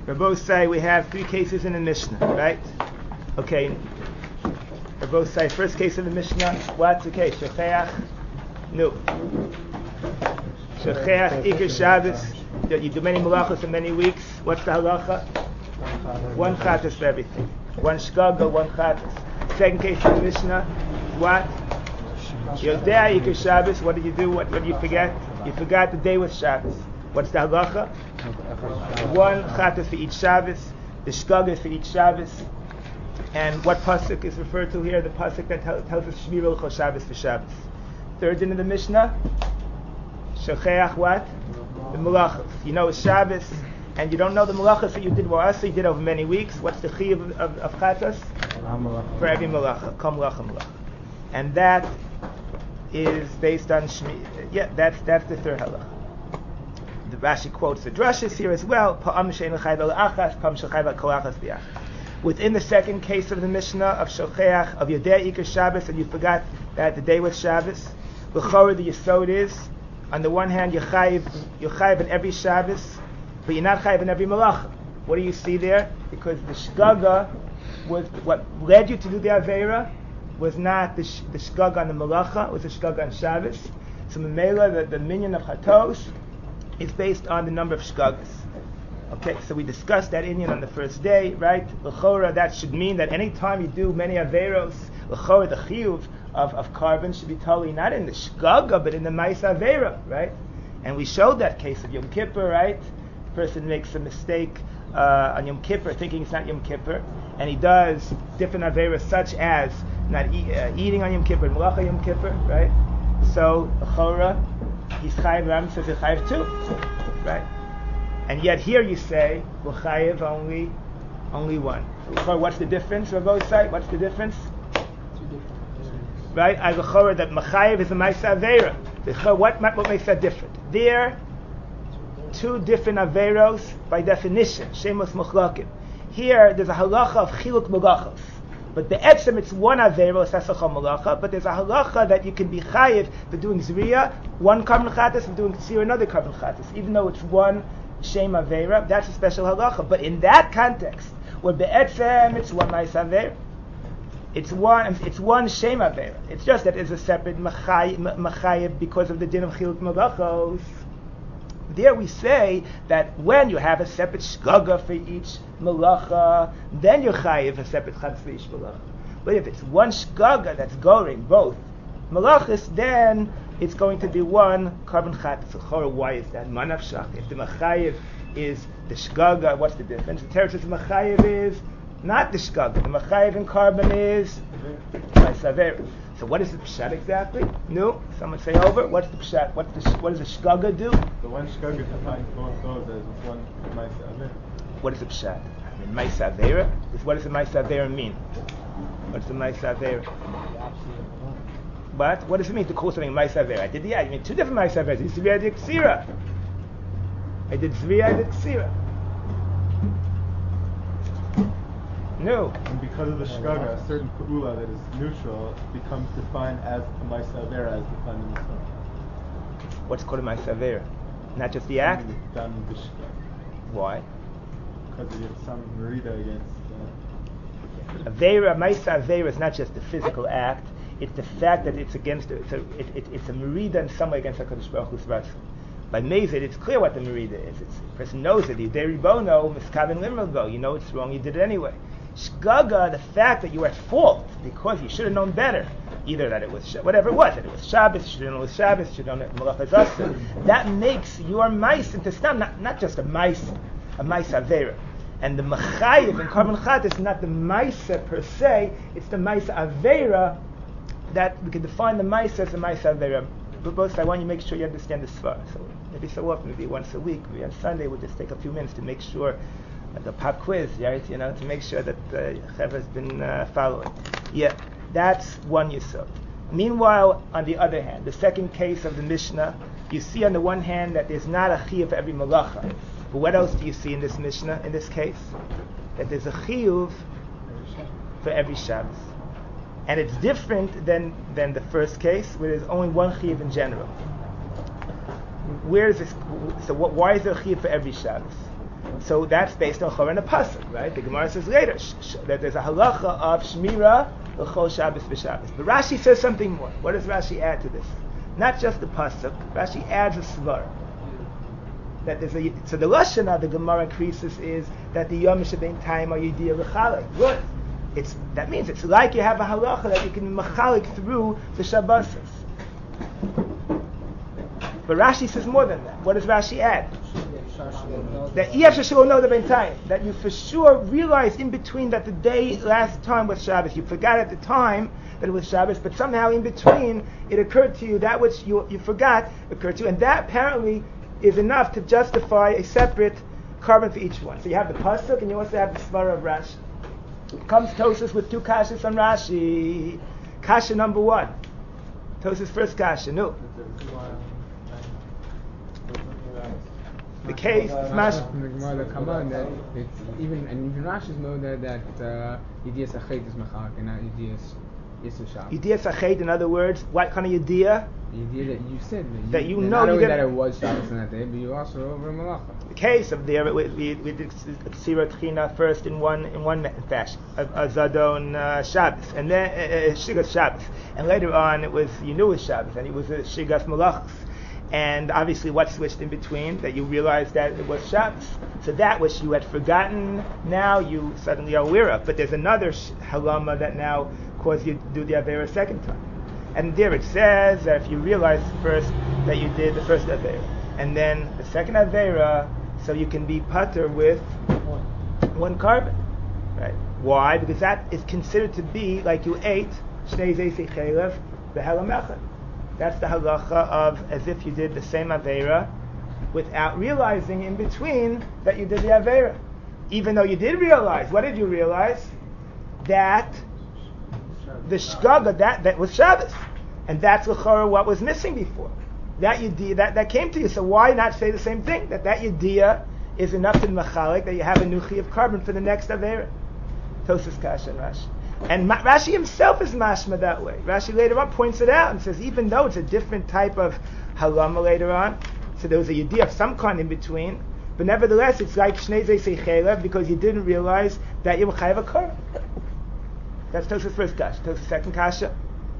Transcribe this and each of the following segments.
Rabbi say we have three cases in the Mishnah, right? Okay. Rabbi say first case in the Mishnah. What's the case? Shecheach. No. Shecheach Iker Shabbos. You do many malachos in many weeks. What's the halacha? One chatas for everything. One shkaga, one chatas. Second case in the Mishnah. What? Yodea Iker Shabbos. What did you do? What did you forget? You forgot the day was Shabbos. What's the halacha? One chatas for each Shabbos. The shkaga is for each Shabbos. And what pasuk is referred to here? The pasuk that tells us Shmir L'chol Shabbos for Shabbos. Third in the Mishnah. Shecheach what? The malachos. You know it's Shabbos, and you don't know the malachos that you did so you did over many weeks. What's the chiyuv of chatas? For every malacha. Kol malacha malacha. And that is based on Shmi. Yeah, that's the third halacha. The Rashi quotes the drushes here as well. Within the second case of the Mishnah of Shocheach, of Yodea Iker Shabbos, and you forgot that the day was Shabbos, L'chorah the Yesod is, on the one hand, you're chayiv in every Shabbos, but you're not chayiv in every malacha. What do you see there? Because the shgaga was what led you to do the Aveira, was not the shgaga on the malacha, it was the shgaga on Shabbos. So Memela, the minyan of Chatos, is based on the number of shgagas. Okay, so we discussed that inyan on the first day, right? L'chorah, that should mean that any time you do many Aveiros, L'chorah, the chiyuv of carbon should be totally not in the shgaga, but in the ma'isa aveira, right? And we showed that case of Yom Kippur, right? The person makes a mistake on Yom Kippur, thinking it's not Yom Kippur, and he does different aveiras such as not eating on Yom Kippur, malacha Yom Kippur, right? So L'chorah, he's chayiv. Ram says he's chayiv too, right? And yet here you say we're chayiv only one. So what's the difference? Rabbi say, what's the difference? Right, I l'chorah that machayev is a ma'isa aveira. What makes that different? There, two different aveiros by definition. Shemos muchlakim. Here, there's a halacha of chiluk malachos, but the etzem it's one aveiro sasachol malacha. But there's a halacha that you can be chayev for doing zriya, one carbon chatas, and doing ksir another carbon chatas, even though it's one shem aveira. That's a special halacha. But in that context, where be'etzem it's one ma'isa aveira. It's one shem avera. It's just that it's a separate machayib because of the din of chiluk malachos. There we say that when you have a separate shgaga for each malacha, then you're chayiv a separate chad for each malacha. But if it's one shgaga that's going both malachas, then it's going to be one carbon chat. So why is that? Manav shach. If the machayiv is the shgaga, what's the difference? The territory of machayiv is not the shgaga. The machayiv in carbon is ma'isa. So what is the pshat exactly? No, someone say over. What's the pshat? What does the shgaga do? The one shgaga defines both those as one ma'isa. What is the pshat? I mean, ma'isa avera. What does the ma'isa avera mean? What's the ma'isa avera? But what does it mean to call something ma'isa avera? I mean two different ma'isa averas. I did zriya, I did ksira. I did zriya, I did ksira. No. And because of the shgaga, a certain pu'ula that is neutral becomes defined as a ma'isa avera as defined in the Torah. What's called a ma'isa avera? Not just the act? Done with the shgaga. Why? Because you have some merida against avera, ma'isa avera is not just the physical act, it's the fact that it's against, it's a merida in some way against HaKadosh Baruch Hu's ratzon. By Mezid, it's clear what the merida is. The person knows it. Yidei ribono, miskaven limrado. You know it's wrong, you did it anyway. Shgaga, the fact that you were at fault because you should have known better, either that it was whatever it was, that it was Shabbos, you should have known it was Shabbos, you should have known it was Malachas, that makes your mice into stam, not just a mice avera. And the machayiv in carbon chat is not the mice per se, it's the mice avera that we can define the mice as a mice avera. But both I want you to make sure you understand the svar. So maybe so often, maybe once a week, maybe on Sunday, we'll just take a few minutes to make sure, like a pop quiz, right? To make sure that Cheva has been following. Yeah, that's one yesod. Meanwhile, on the other hand, the second case of the Mishnah, you see on the one hand that there's not a chiyuv for every malacha. But what else do you see in this Mishnah, in this case? That there's a chiyuv for every Shabbos. And it's different than the first case, where there's only one chiyuv in general. Where is this? So why is there a chiyuv for every Shabbos? So that's based on Chor and a pasuk, right? The Gemara says later that there's a halacha of shmira l'chol Shabbos v'Shabbos. But Rashi says something more. What does Rashi add to this? Not just the pasuk. Rashi adds a svar. That there's so the lashon of the Gemara increases is that the yom shebein time are yidiyah l'chalek. Good. That means it's like you have a halacha that you can machalik through the Shabbos. But Rashi says more than that. What does Rashi add? That that you for sure realize in between that the day last time was Shabbos. You forgot at the time that it was Shabbos, but somehow in between it occurred to you that which you forgot occurred to you, and that apparently is enough to justify a separate carbon for each one. So you have the pasuk and you also have the svara of Rashi. Comes Tosas with two kashas on Rashi. Kasha number 1. Tosas first kasha. No. The case is mash. From the Gemara that come on that it's even Rashi's know that Yediyas Achet is Machak and not Yediyas Yisur Shabbos. Yediyas Achet, in other words, what kind of Yediyah? Yediyah that you said that you know not only you that it was Shabbos on that day, but you also over Malacha. The case of there, we did Ksira Tchina first in one fashion, Azadon Shabbos, and then Shigas Shabbos, and later on it was you knew it was Shabbos, and it was Shigas Malachos. And obviously what switched in between, that you realized that it was Shabbos. So that which you had forgotten, now you suddenly are aware of. But there's another halama that now caused you to do the Avera a second time. And there it says that if you realize first that you did the first Avera, and then the second Avera, so you can be pater with one carbon. Right? Why? Because that is considered to be like you ate Shnei Zeisei Chelev B'Helam Echad. That's the halacha of as if you did the same Aveira without realizing in between that you did the Aveira. Even though you did realize, what did you realize? That the Shgaga, that was Shabbos. And that's l'chora what was missing before. That Yediyah, that came to you. So why not say the same thing? That Yediyah is enough to machalik, that you have a nuchi of carbon for the next Aveira. Tosas Kasha and Rashi. And Rashi himself is mashma that way. Rashi later on points it out and says even though it's a different type of halama later on, so there was a yediyah of some kind in between, but nevertheless it's like Shnei Zeisei Chelev because you didn't realize that you were chayav a korban. That's Tosaf's first kasha. Tosaf's second kasha.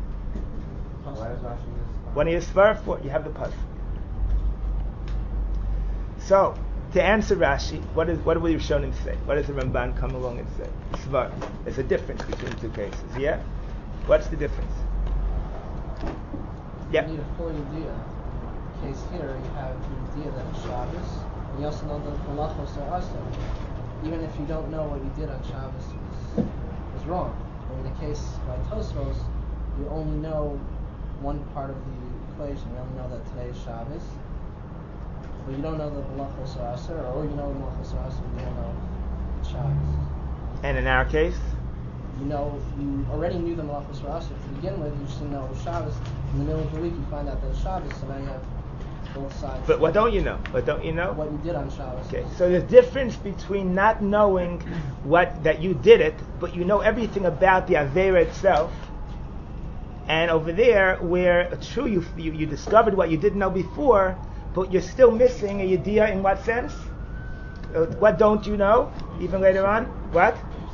One of your svar for you have the pasuk. So to answer Rashi, what will you Rishonim say? What does the Ramban come along and say? Svar. There's a difference between the two cases. Yeah? What's the difference? Yeah. You need a full Yediyah. Case here, you have the Yediyah that is Shabbos, and you also know that the Malachos are also. Even if you don't know what you did on Shabbos was wrong. But in the case by Tosfos, you only know one part of the equation. You only know that today is Shabbos. But you don't know the Malachos are Aser, or you know the Malachos are Aser, you don't know Shabbos. And in our case? You already knew the Malachos are Aser to begin with, you just didn't know it was Shabbos. In the middle of the week you find out that it's Shabbos, so now you have both sides. But what don't you know? What you did on Shabbos. Okay, so there's difference between not knowing that you did it, but you know everything about the Aveira itself, and over there, where true you discovered what you didn't know before, but you're still missing a Yediyah in what sense? What don't you know? Even later on? What?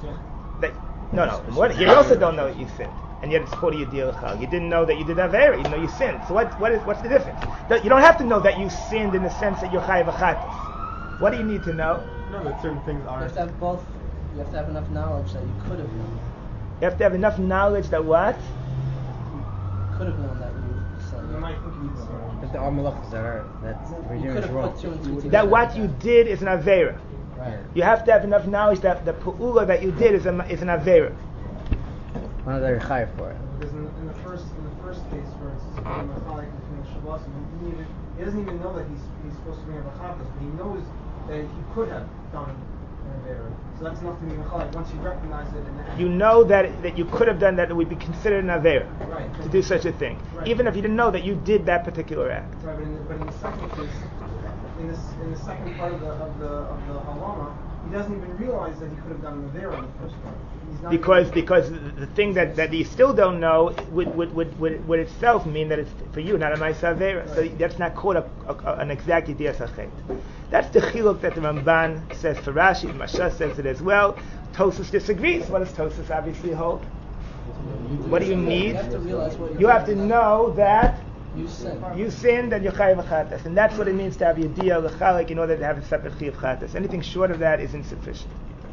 No. You also don't know that you sinned. And yet it's called a Yediyah L'chal. You didn't know that you did Avera, even though you sinned. So what's the difference? You don't have to know that you sinned in the sense that you're Chayav Achatas. What do you need to know? No, that certain things are. You have to have both. You have to have enough knowledge that you could have known. You have to have enough knowledge that what? You could have known that you sinned. But the all malachas that we're doing is wrong. That what you did is an Avera. Right. You have to have enough knowledge that the Pu'ula that you did is an Avera. One of the Rechai for it. Because in the first case, for instance, between the Shabbos, he doesn't even know that he's supposed to be a Chatas, but he knows that he could have done an Avera. So that's enough to be Mechalik. Once you recognize it, you know that you could have done that, it would be considered an Avera. Right. To do such a thing, right. Even if you didn't know that you did that particular act. Right, but in the second case, in the second part of the halama, he doesn't even realize that he could have done an Avera in the first part. Because the thing that you still don't know would itself mean that it's for you not a Ma'aseh Avera. So that's not called an exact Yediyah Sachet. That's the chiluk that the Ramban says for Rashi. Masha says it as well. Tosfos disagrees. What does Tosfos obviously hold? What do you need? You have to realize what You have to know that you sin. you sinned and you're chayav chatas, and that's what it means to have yediyah l'chalik in order to have a separate chayav chatas. Anything short of that is insufficient.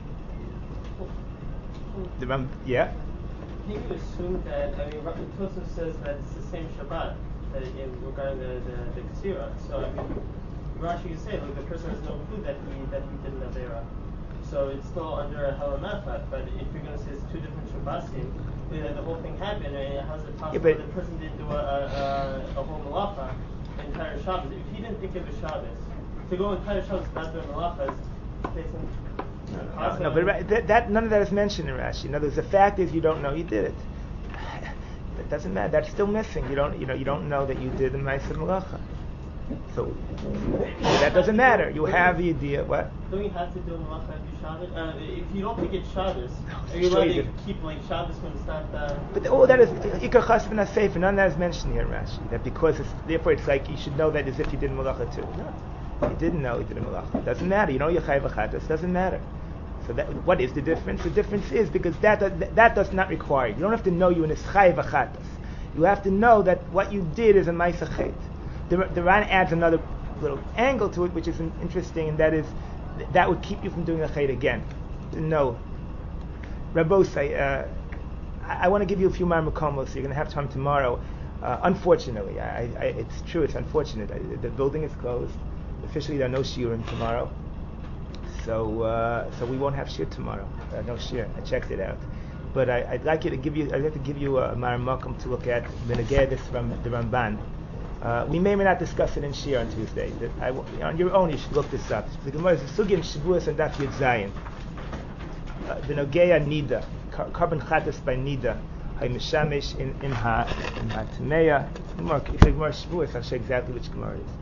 Yeah. Can you assume that? I mean, Tosfos says that it's the same Shabbat regarding the Ksira. So I mean, Rashi can say like the person has no clue that he did an avera. So it's still under a halamafat. But if you're going to say it's two different Shabbasim, the whole thing happened, and how's it possible the person didn't do a whole malacha entire Shabbos? If he didn't think of a Shabbos, to go entire Shabbos not doing malacha is facing. No, but that none of that is mentioned in Rashi. In other words, the fact is you don't know you did it. That doesn't matter. That's still missing. You don't know that you did the Ma'aseh Malacha. So that doesn't matter. You have the idea. What? Don't you have to do malacha every Shabbos? If you don't think it's Shabbos, are you allowed to keep like Shabbos when it's not? But all that is Ikar Chassid and Sefer. None of that is mentioned here in Rashi. That because therefore it's like you should know that as if you did malacha too. No, you didn't know you did a malacha. It doesn't matter. You know you're chayav chatas. Doesn't matter. So what is the difference? The difference is because that does not require you. You don't have to know you in a chayav chatas. You have to know that what you did is a ma'aseh chet. The Ran adds another little angle to it, which is interesting, and that is that would keep you from doing a chet again. No, Rabbosai, I want to give you a few more makomos, so you're going to have time tomorrow. Unfortunately, it's true. It's unfortunate. The building is closed. Officially, there are no shiurim tomorrow. So we won't have shir tomorrow. No shir. I checked it out. But I'd like to give you a maramakum to look at this from the Ramban. We may or may not discuss it in shir on Tuesday. On your own, you should look this up. The Gemara is the Sugya in Shavuos and Daf Yud Zayin. The Nogeya Nida, carbon chatas by Nida, hay mishamesh in ha-tmeya. If the Gemara Shavuos, I'll show exactly which Gemara it is.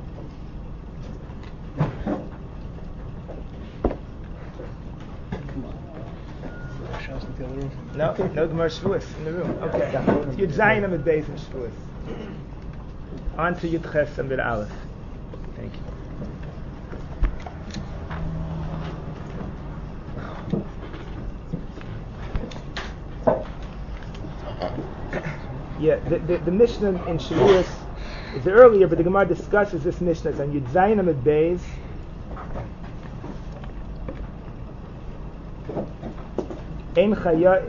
No Gemara Shavuos in the room. Okay. Yud Zayin Amid Beis in Shavuos. On to Yud Ches Amid Aleph. Thank you. Yeah, the Mishnah in Shavuos is earlier, but the Gemara discusses this Mishnah on Yud Zayin Amid Beis. So the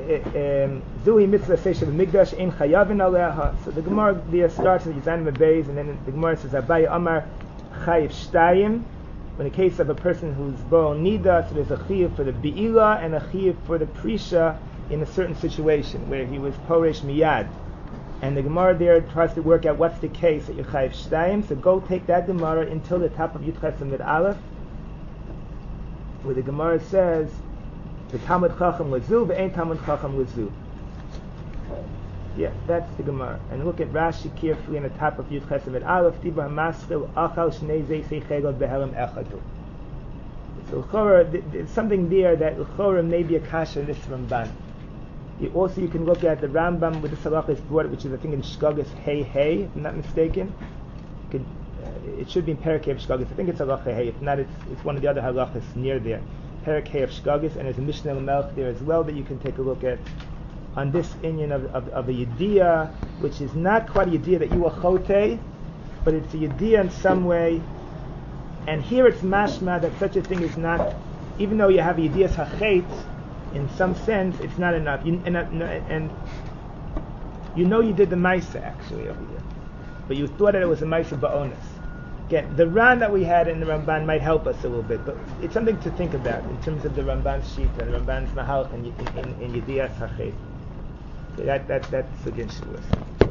Gemara there starts with Yizayim Beis, and then the Gemara says Abaye Amar Chayiv Shtayim. In the case of a person who's Bo Nida, so there's a Chayiv for the Be'ila and a Chayiv for the Prisha in a certain situation where he was Poresh Miyad. And the Gemara there tries to work out what's the case at Chayiv Shtayim. So go take that Gemara until the top of Yud Ches Amid Aleph, where the Gemara says the Talmud Chacham Lazu, the Ein Talmud Chacham Lazu. Yeah, that's the Gemara. And look at Rashi carefully on the top of Yud Ches Amid Aleph. Tibah Maschil Achal Shnei Zeisei Chegel Behelem Echadu. So there's something there that L'chora may be a kasha in this Ramban. You can look at the Rambam with the Salach is brought, which is I think in Shkagas Hey, if I'm not mistaken. It should be in Perek Hey of Shkagas. I think it's Halach Hey. If not, it's one of the other halachas near there. Perek Hey of Shkagas, and there's a Mishnah Melch there as well that you can take a look at on this inyan of a Yediyah, which is not quite a Yediyah that you are Chote, but it's a Yediyah in some way. And here it's mashma that such a thing is not, even though you have a Yediyah Hachet, in some sense, it's not enough. And you know you did the Maisa actually over here, but you thought that it was a Maisa Ba'onis. Again, the Ran that we had in the Ramban might help us a little bit, but it's something to think about in terms of the Ramban's Shita and the Ramban's Mahalch in Yediyah Hachet. So that's against Shavuos.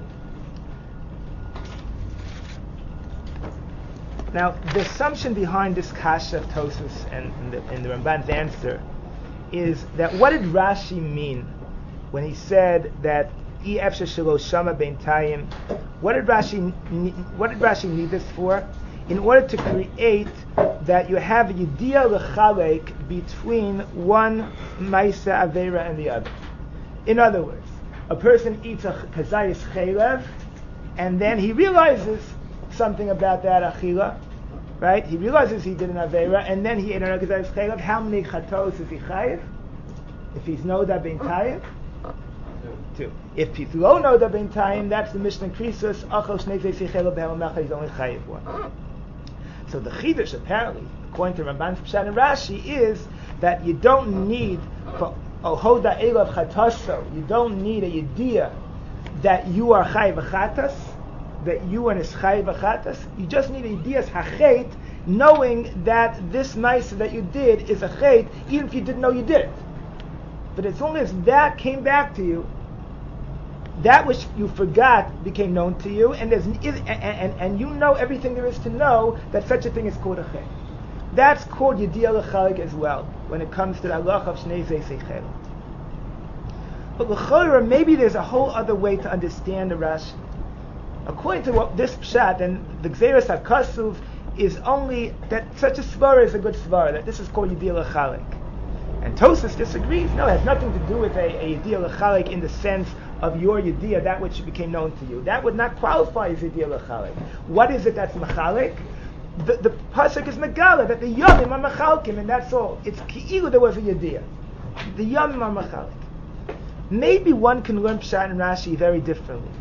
Now, the assumption behind this kasha of Tosfos and the Ramban's answer is that what did Rashi mean when he said that Efshe Shelo Shama Beintayim? What did Rashi need this for? In order to create that you have a Yediyah L'chalek between one Maisa Aveira and the other. In other words, a person eats a Kazayis Chelev, and then he realizes something about that Achila, right? He realizes he did an Aveira, and then he ate an Agazayis Chaylev. How many Chatos is he Chayiv? If he's Noda Ben Tayim? 2. If he's Lo Noda Ben Tayim, that's the Mishnah Krisus, Achol Shnei Zeis Chaylev Behel Mecha, he's only Chayiv 1. So the Chidush, apparently, according to Ramban Pshat and Rashi, is that you don't need, for Ohoda Elav Chataso, you don't need a Yediyah that you are Chayiv Chatas, that you are Nischai V'chatas. You just need a Yediyas HaChet, knowing that this Maisa that you did is a Chet, even if you didn't know you did it. But as long as that came back to you, that which you forgot became known to you, and and you know everything there is to know, that such a thing is called a Chet. That's called Yediyah L'chalik as well, when it comes to the halach of Shnei Zeis Chaylev. But l'chorah, maybe there's a whole other way to understand the Rashi. According to what this pshat, and the Gzeres HaKasuv is only that such a svara is a good svara, that this is called Yediyah L'chalik. And Tosas disagrees. No, it has nothing to do with a Yediyah L'chalik in the sense of your Yediyah, that which became known to you. That would not qualify as Yediyah L'chalik. What is it that's Machalik? The pasuk is Megala, that the Yomim are Machalkim, and that's all. It's Ki'ilu there was a Yediyah. The Yomim are Machalik. Maybe one can learn Pshat and Rashi very differently.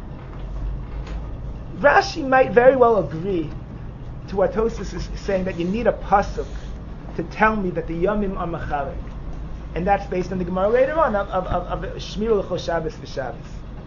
Rashi might very well agree to what Tosas is saying, that you need a pasuk to tell me that the Yomim are Machalik. And that's based on the Gemara later on of Shmir L'chol Shabbos v'Shabbos.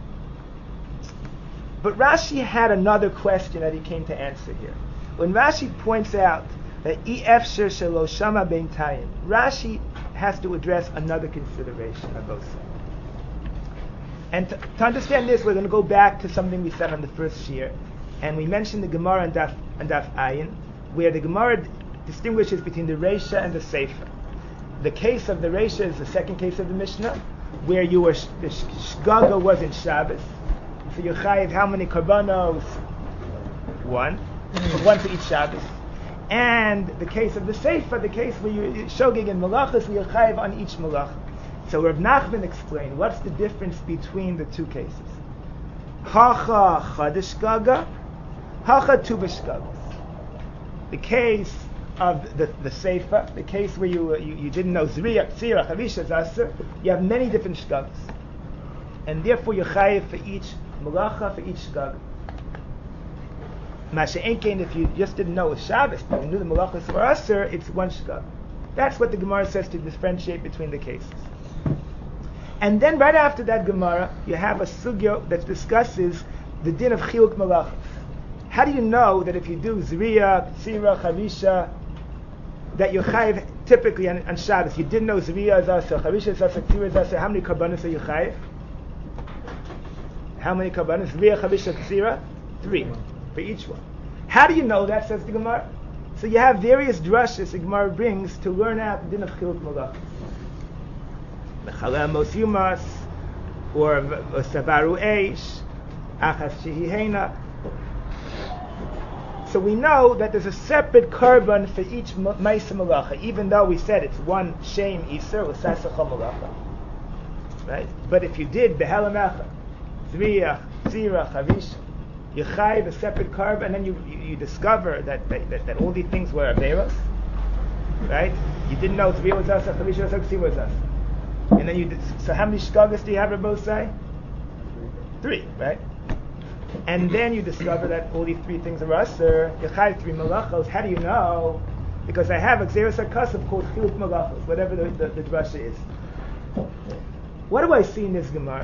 But Rashi had another question that he came to answer here. When Rashi points out that Efsher Shelo Shama Ben Tayim, Rashi has to address another consideration of those things. And to understand this, we're going to go back to something we said on the first year, and we mentioned the Gemara and Daf Ayin, where the Gemara distinguishes between the Reisha and the Sefer. The case of the Reisha is the second case of the Mishnah, where the Shgaga was in Shabbos. So you chayiv how many karbanos? 1 for each Shabbos. And the case of the Sefer, the case where you shogig in malachas, where you chayiv on each malach. So Rav Nachman explained what's the difference between the two cases. Hacha chadish gaga, hacha tu b'shgagas. The case of the Sefer, the case where you didn't know Zriya, Tzira, Chavisha, Zaser, you have many different shgagas. And therefore you chayiv for each malacha, for each shgag. Masha'enkein, if you just didn't know it was Shabbos, but you knew the malachas were Aser, it's one shgag. That's what the Gemara says to differentiate between the cases. And then right after that Gemara, you have a sugya that discusses the din of chiluk malachas. How do you know that if you do Zriya, Tzira, Chavisha, that you're chayiv typically on Shabbos? You didn't know Zriya is Aser, Chavisha is Aser, Tzira is Aser. How many karbanos are you chayiv? How many karbanos? Zriya, Chavisha, Tzira? 3 for each one. How do you know that, says the Gemara? So you have various drushes the Gemara brings to learn out the din of chiluk malachas. Mechalel mos yumas, or savaru eish, achas shehihena. So we know that there's a separate korban for each ma'aseh malacha, even though we said it's one shem iser or sasachah malacha, right? But if you did behelamecha, zriyah, tzira, chavish, you chayiv a separate korban, and then you discover that all these things were averos, right? You didn't know tzriyah was asa, chavish was asa, tzira was asa. And then so how many shkagas do you have, Rabbi say? 3, right? And then you discover that all these 3 things are aser. You chayiv 3 malachos. How do you know? Because I have a Gzeres HaKasuv called chiluk malachos, whatever the drasha is. What do I see in this Gemara?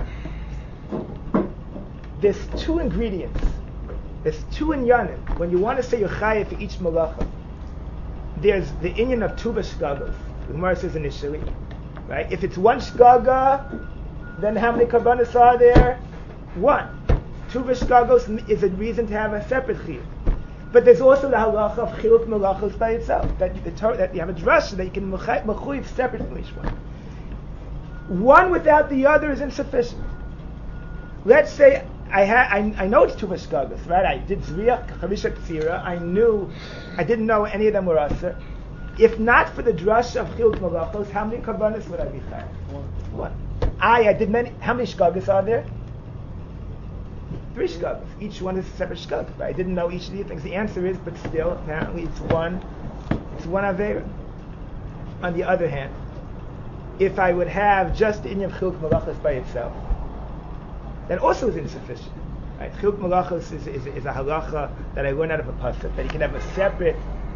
There's 2 ingredients. There's 2 inyanim. When you want to say you're chayiv for each malacha, there's the inyan of 2 shkagos. The Gemara says initially. Right? If it's 1 shgaga, then how many karbanos are there? 1. 2 shgagos is a reason to have a separate chiyuv. But there's also the halacha of chiluk malachos by itself, that you have a drasha that you can mechuyev separate from each one. One without the other is insufficient. Let's say I know it's 2 shgagas, right? I did zriyah, chavisha, tzira. I didn't know any of them were aser. If not for the drush of chiluk malachos, how many karbanos would I be chayav? 1. I did many. How many shgagas are there? 3 shkagas. Each one is a separate shkag. Right? I didn't know each of these things. The answer is, but still, apparently, it's one avera. On the other hand, if I would have just the inyan chiluk malachos by itself, that also is insufficient. Right? Chiluk malachos is a halacha that I learned out of a pasuk, that you can have a separate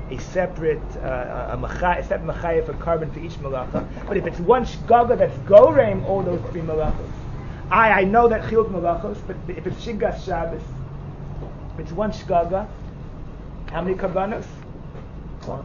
machayev for carbon for each malacha. But if it's one shgaga that's gorem all those 3 malachos, I know that chiluk malachos, but if it's shigas Shabbos, if it's one shgaga, how many karbanos? 1.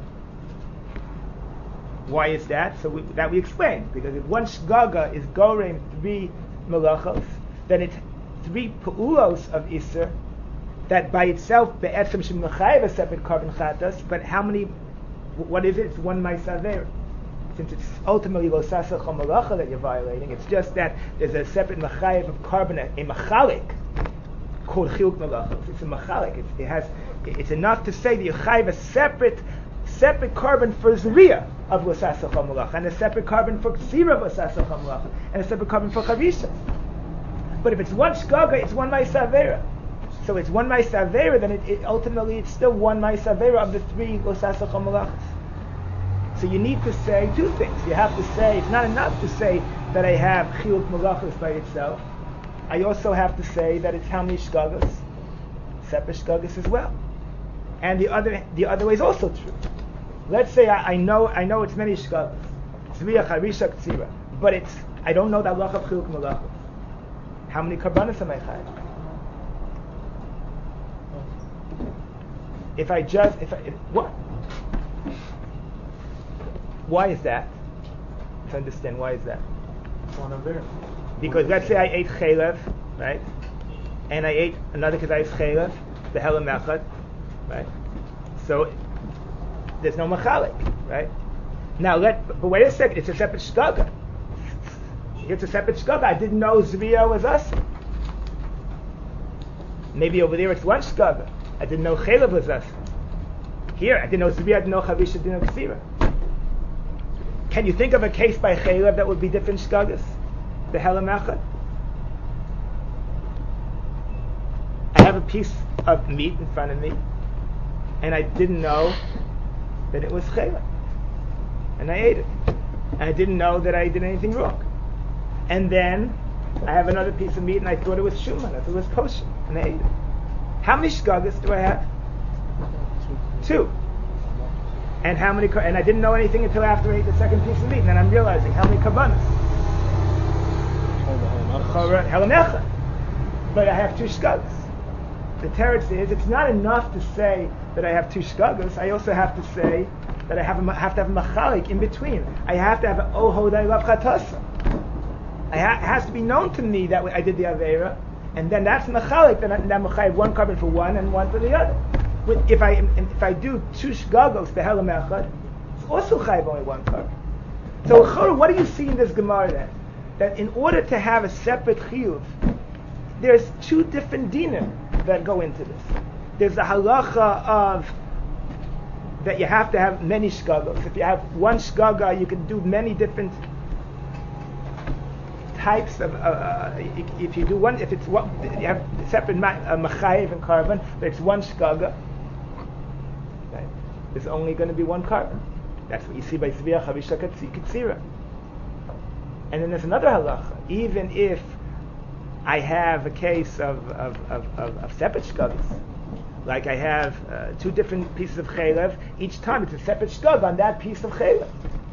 Why is that? So we explained, because if one shgaga is gorem 3 malachos, then it's 3 peulos of Isser that by itself be'etzem shemchayev a separate carbon chatas. But how many? What is it? It's 1 ma'asaver. Since it's ultimately lo sasach malacha that you're violating, it's just that there's a separate machayev of carbon, a machalik called chiluk malachos. It's a machalik. It's enough to say that you chayev a separate carbon for zriya of lo sasach malacha, and a separate carbon for ksira of lo sasach malacha, and a separate carbon for chavisha. But if it's one shgaga, it's 1 ma'asavera. So it's 1 ma'asavera, then it ultimately it's still 1 ma'asavera of the 3 lo sasach malachas. So you need to say 2 things. You have to say, it's not enough to say that I have chiluk malachos by itself. I also have to say that it's how many shgagas, separate shgagas as well. And the other way is also true. Let's say I know it's many shgagas, tzriya, charisha, ktsira, but I don't know the halacha of chiluk malachos. How many karbanos am I chayav? What? Why is that? To understand, why is that? Because let's say I ate chaylev, right? And I ate another kedayis chaylev, the helam echad, right? So there's no machalik, right? Now but wait a second, it's a separate shgaga. It's a separate shgaga. I didn't know zriya was us. Maybe over there it's 1 shgaga. I didn't know chaylev was us. Here I didn't know zriya, I didn't know chavisha, I didn't know ksira. Can you think of a case by chaylev that would be different shgagas? The helam echad. I have a piece of meat in front of me, and I didn't know that it was chaylev, and I ate it, and I didn't know that I did anything wrong. And then I have another piece of meat, and I thought it was shuman, I thought it was kosher, and I ate it. How many shgagas do I have? 2. And how many? And I didn't know anything until after I ate the second piece of meat, and then I'm realizing how many karbanos. Helam echad. But I have 2 shgagas. The teretz is it's not enough to say that I have 2 shgagas. I also have to say that I have to have a machalik in between. I have to have an ohod I love chatasa. It has to be known to me that I did the avera, and then that's machalik. Then I'm machayv 1 carbon for one and 1 for the other. If I do 2 shgagos the helam echad, it's also chayiv only 1 carbon. So what do you see in this Gemara then? That in order to have a separate chiyuv, there's 2 different dinim that go into this. There's the halacha of that you have to have many shgagos. If you have 1 shgaga, you can do many different types of. If you do one, if it's one, you have separate machayev and carbon, but it's 1 shgaga. Right? There's only going to be 1 carbon. That's what you see by tzriya, chavisha, ktsira. And then there's another halacha. Even if I have a case of separate shgagas, like I have 2 different pieces of chaylev, each time it's a separate shgag on that piece of chaylev.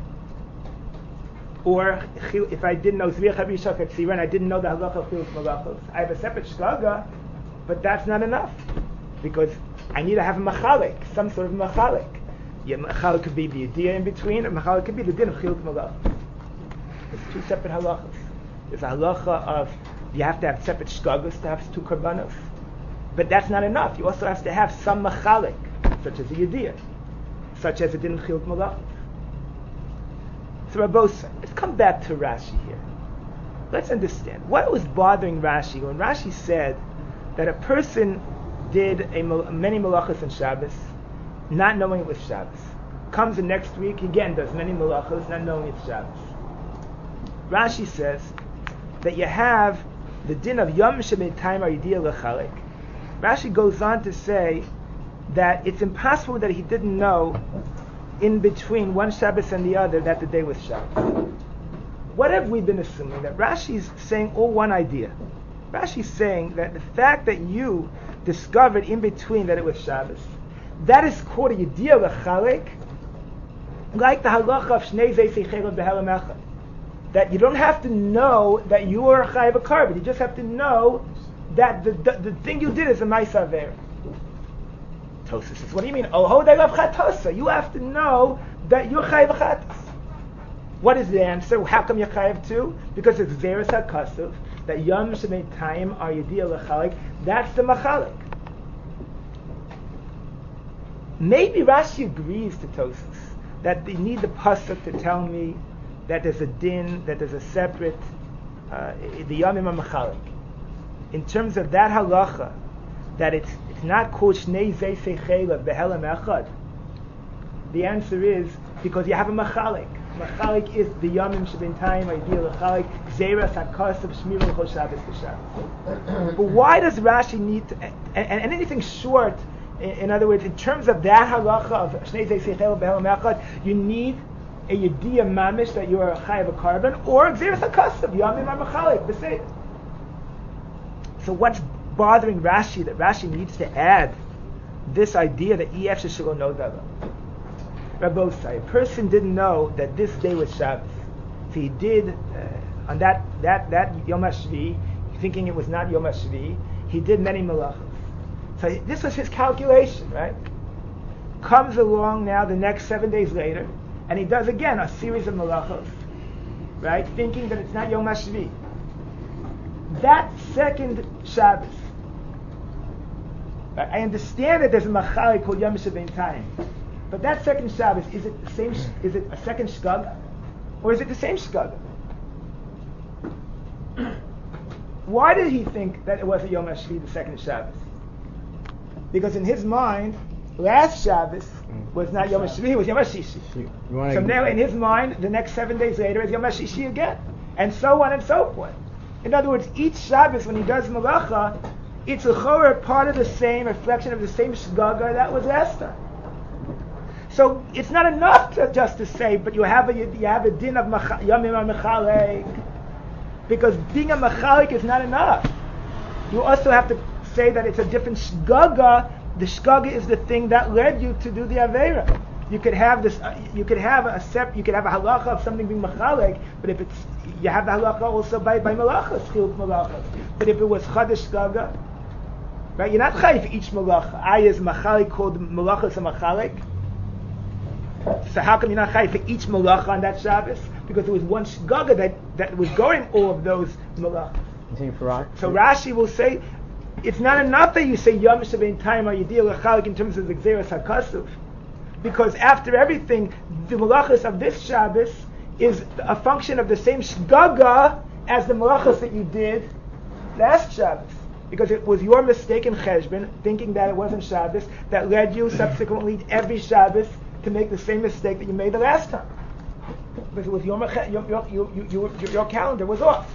Or if I didn't know tzriya, chavisha, ktsira, and I didn't know the halacha of chiluk malachos, I have a separate shgaga, but that's not enough because I need to have a machalik, some sort of machalik. Yeah, machalik could be the idea in between, or machalik could be the din of chiluk malachos. There's 2 separate halachas. There's a halacha of you have to have separate shgagas to have 2 karbanos, but that's not enough. You also have to have some machalik, such as a yediyah, such as a din of chiluk malachos. So Rabbosa, let's come back to Rashi here. Let's understand what was bothering Rashi when Rashi said that a person did many malachas on Shabbos, not knowing it was Shabbos. Comes the next week, again does many malachas, not knowing it's Shabbos. Rashi says that you have the din of Yom Shebeintayim Yediyah L'Chalek. Rashi goes on to say that it's impossible that he didn't know in between one Shabbos and the other that the day was Shabbos. What have we been assuming? That Rashi's saying all one idea. Rashi's saying that the fact that you discovered in between that it was Shabbos, that is called a Yediyah L'Chalek, like the halacha of Shnei Zeisei Chelav B'Helem Echad. That you don't have to know that you are a chayav a carbon. You just have to know that the thing you did is a ma'aseh avera. Tosas says, what do you mean? Oh, hodei lav chatosa. You have to know that you're chayav a chatos. What is the answer? How come you're chayav too? Because it's veris hakasuv that yom shebeintayim are yediyah l'chalik. That's the machalik. Maybe Rashi agrees to Tosas that they need the pasuk to tell me that there's a din, that there's a separate, the Yomim HaMachalik. In terms of that halacha, that it's not called Shnei Zeisei Chelav B'Helem Echad. The answer is because you have a Machalik. Machalik is the Yomim Shebeintayim Yediyah L'Chalik Gzeiras HaKasav Shmira L'Chol Shabbos B'Shabbos. But why does Rashi need to, and anything short, in other words, in terms of that halacha of Shnei Zeisei Chelav B'Helem Echad, you need a yediyah mamish that you are a chayav a carbon, or gzeras hakasav yamim amachalik b'seid. So what's bothering Rashi that Rashi needs to add this idea that ef shelo know that? Rabbosai, a person didn't know that this day was Shabbos. So he did on that Yom HaShvi, thinking it was not Yom HaShvi, he did many malachos. So this was his calculation, right? Comes along now the next 7 days later, and he does again a series of malachos, right? Thinking that it's not Yom HaShvi. That second Shabbos, right? I understand that there's a machalik called Yom Shebeintayim, but that second Shabbos, is it the same? Is it a second shkag, or is it the same shkag? Why did he think that it was a Yom HaShvi, the second Shabbos? Because in his mind, last Shabbos was not Yom HaShvi, it was Yom HaShishi. So now in his mind, the next 7 days later is Yom HaShishi again. And so on and so forth. In other words, each Shabbos when he does Malacha, it's a part of the same reflection of the same Shgaga that was last time. So it's not enough just to say, but you have a din of Yomim HaMechalek. Because being a Mechalik is not enough. You also have to say that it's a different Shgaga. The shkaga is the thing that led you to do the avera. You could have this. You could have a halacha of something being machalek, but if it's you have the halacha also by malachas, chiluk malachas. But if it was chadash shkaga, right? You're not chayiv for each malacha. Is machalik called malachas and machalek. So how come you're not chayiv for each malacha on that Shabbos? Because there was one shkaga that was going all of those malachas. So Rashi will say, it's not enough that you say Yom Shebeintayim Yediyah L'Chalik in terms of the Gzeras HaKasuv, because after everything, the malachas of this Shabbos is a function of the same shgaga as the malachas that you did last Shabbos, because it was your mistake in Cheshbon, thinking that it wasn't Shabbos, that led you subsequently every Shabbos to make the same mistake that you made the last time, because it was your calendar was off.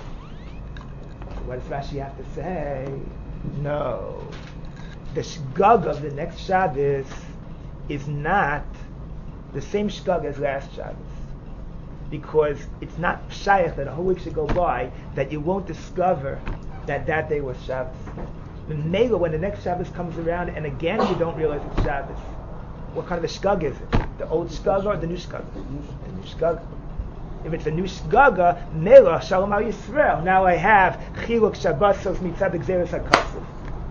What does Rashi have to say? No, the shgag of the next Shabbos is not the same shgag as last Shabbos, because it's not shaykh that a whole week should go by that you won't discover that day was Shabbos. Mela, when the next Shabbos comes around and again you don't realize it's Shabbos, what kind of a shgag is it? The old shgag or the new shgag? The new shgag. If it's a new shgaga, Mela, Shalom Al Yisrael. Now I have Chiluk Shabbosos Mitzad Gzeras HaKasuv.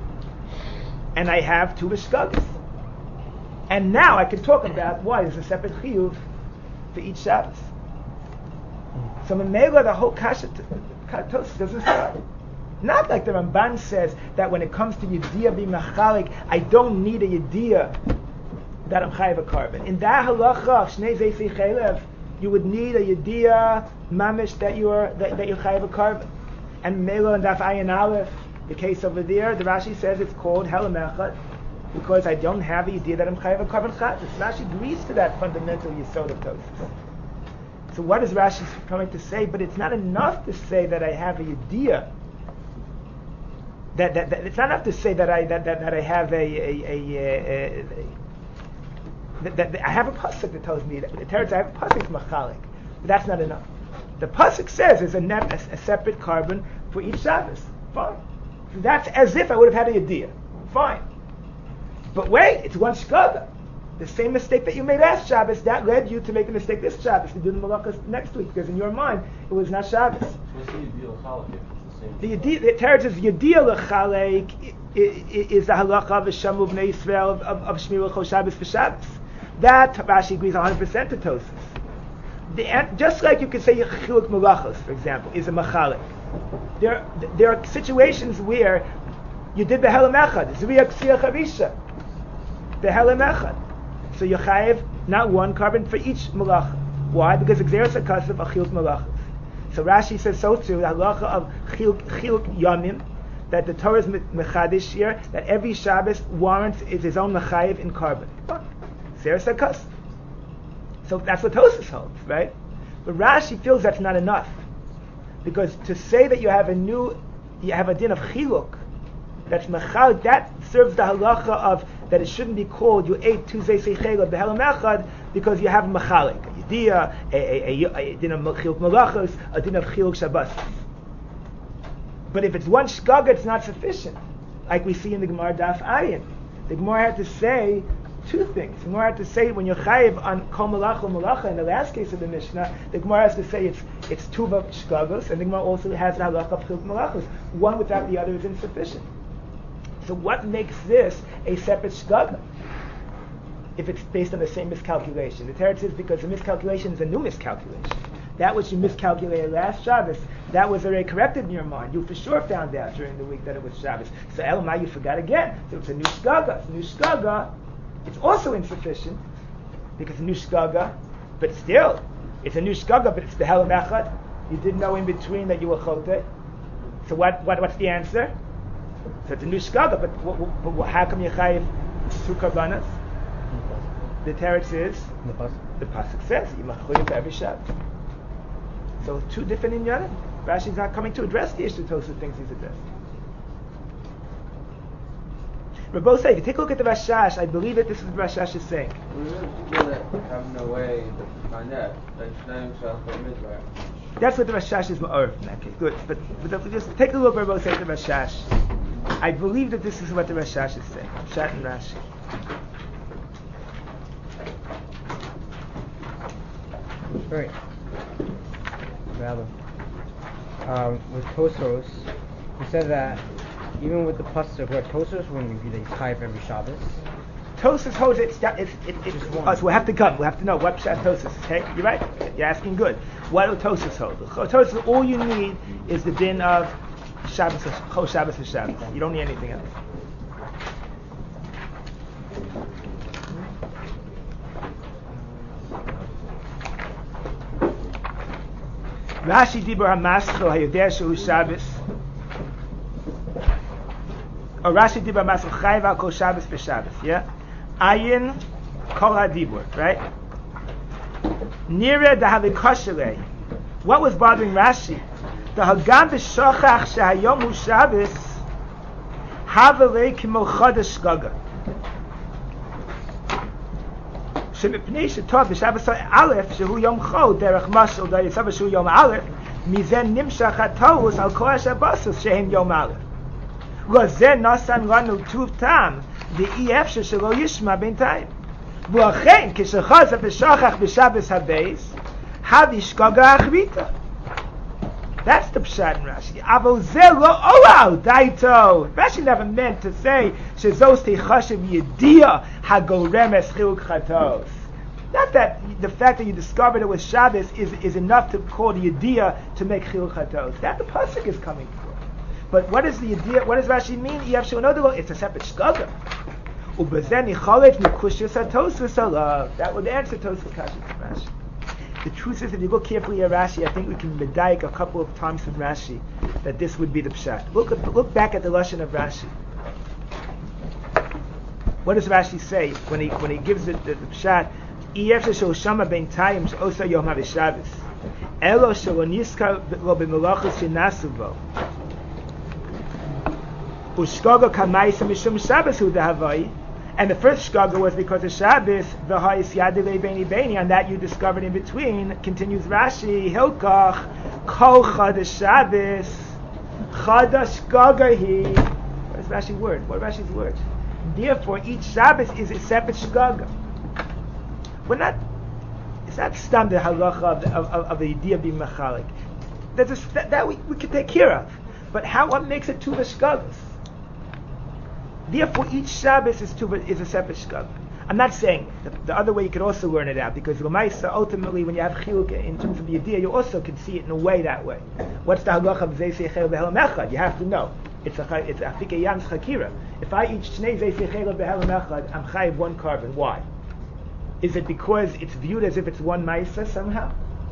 And I have two shgagas. And now I can talk about why there's a separate chiyuv for each Shabbos. So Mela, the whole kasha doesn't start. Not like the Ramban says that when it comes to Yediyah being Machalik, I don't need a Yediyah that I'm chayav a carbon. In that halacha of Shnei Zeisei Chelav, you would need a yediyah mamish that you're chayav a carbon. And Mela and Daf Ayin Aleph, the case over there, the Rashi says it's called Helem Echad because I don't have a yediyah that I'm chayav a carbon chadus. Rashi agrees to that fundamental yesod of Tosfos. So what is Rashi coming to say? But it's not enough to say that I have a yediyah that it's not enough to say that I have that I have a pasuk that tells me that the Teretz I have a pasuk machalik, but that's not enough. The pasuk says there's a separate carbon for each Shabbos. Fine. So that's as if I would have had a yediyah. Fine. But wait, it's one shkaga. The same mistake that you made last Shabbos, that led you to make the mistake this Shabbos, to do the malachas next week, because in your mind, it was not Shabbos. What's the yediyah l'chalek if it's the same? The Teretz is yediyah l'chalek is the halacha of Shamu b'nei Yisrael of Shmir l'chol Shabbos for Shabbos. That Rashi agrees 100% to Tosfos. Just like you could say chiluk malachos, for example, is a machalek. There are situations where you did the helam echad, zriya ksiyah chavisha, the helam echad. So you chayev not one carbon for each malacha. Why? Because exeris akasav achiluk malachos. So Rashi says so too. The halacha of chiluk yamim, that the Torah is mechadish here, that every Shabbos warrants is his own mechayev in carbon. Exeris akasav. So that's what Tosfos holds, right? But Rashi feels that's not enough, because to say that you have a din of chiluk, that's mechal, that serves the halacha of that it shouldn't be called you ate Tuesday Seichel of the Helam Echad because you have a mechalik, a yediyah, a din of chiluk malachos, a din of chiluk Shabbos. But if it's one shkaga, it's not sufficient, like we see in the Gemara Daf Ayin. The Gemara had to say two things. The Gemara had to say when you're chayiv on kol malacha malacha in the last case of the Mishnah, the Gemara has to say it's two shkagos, and the Gemara also has the halacha of chiluk malachos. One without the other is insufficient. So what makes this a separate shkaga if it's based on the same miscalculation? The Teretz is because the miscalculation is a new miscalculation. That which you miscalculated last Shabbos, that was already corrected in your mind. You for sure found out during the week that it was Shabbos. So Elamai, you forgot again. So it's a new shkaga. It's a new shkaga. It's also insufficient because it's a new shkaga, but still, it's a new shkaga, but it's the helam echad. You didn't know in between that you were chote. So what's the answer? So it's a new shkaga, but how come you chayiv two karbanas? The Teretz is the pasuk says you machuyev every Shabbos. So two different inyanim. Rashi's not coming to address the issue. Tosfos thinks he's addressed. Rabbi say, if you take a look at the Rashash, I believe that this is what Rashash is saying. People that have no way to find out, like Shnayim Shalach Mitzvah. That's what the Rashash is ma'arif in that case. Good, but just take a look where Rabbi say the Rashash. I believe that this is what the Rashash is saying. Shat and Rashi. Right. Rather, with Tosfos, he said that even with the pasuk where Tosfos when you read a type every Shabbos. Tosfos holds it's us. We'll have to come. We'll have to know what Pshat Tosfos is. Okay, you're right. You're asking good. What do Tosfos hold? Tosfos, all you need is the din of Shabbos, Chol Shabbos and Shabbos. You don't need anything else. Rashi Dibur HaMaschil HaYodeh Shehu Shabbos. Or Rashi Dibur HaMaschil Chayv Al Kol Shabbos B'Shabbos. Yeah? Ayin Kol HaDibur. Right? Nira Dahavikoshelei. What was bothering Rashi? The Hagam B'Shochach Shehayom Hu Shabbos Havelei Kimo Chodesh Shgaga. שמפני שטוב בשבס א' שהוא יום חול דרך משל דייסב שהוא יום א' מזה נמשך הטעות על כל השבסות שהם יום א' וזה נוסן לנו טוב טעם ואי אפשר שלא ישמע בינתיים ולכן כשחזר ושוכח בשבס הבייס הביא שגגה אחריתה. That's the pshat in Rashi. אבל זה לא אוהל דייתו. Rashi never meant to say שזו תחשב ידיעה הגורמס חילוק חטאות. Not that the fact that you discovered it was Shabbos is enough to call the yediah to make chiluk chatos. That the pasuk is coming for. But what is the yediah? What does Rashi mean? It's a separate shkaga. That would answer Tosfos Kasha to Rashi. The truth is, if you look carefully at Rashi, I think we can medayik a couple of times with Rashi that this would be the pshat. Look back at the lashon of Rashi. What does Rashi say when he gives the pshat? Rashi Ushkaga kamaisa mishum Shabbos hu dehavai. And the first shkaga was because of Shabbos, v'ha'is yadilei beini beini, and that you discovered in between. Continues Rashi, Hilkach, kol chadash Shabbos, chadash shkaga hi. What is Rashi's word? What are Rashi's words? Therefore, each Shabbos is a separate shkaga. It's not stam the halacha of the idea of being machalik. That we can take care of. But what makes it two shkagas? Therefore, each Shabbos is a separate shkaga. I'm not saying the other way you could also learn it out, because l'maisa ultimately when you have chiluk in terms of the idea, you also can see it in a way that way. What's the halacha of zeh seichel behelam echad? You have to know. It's afike yam's chakira. If I eat shnei zeh seichel behelam echad, I'm chayiv one carbon. Why? Is it because it's viewed as if it's one maisa somehow?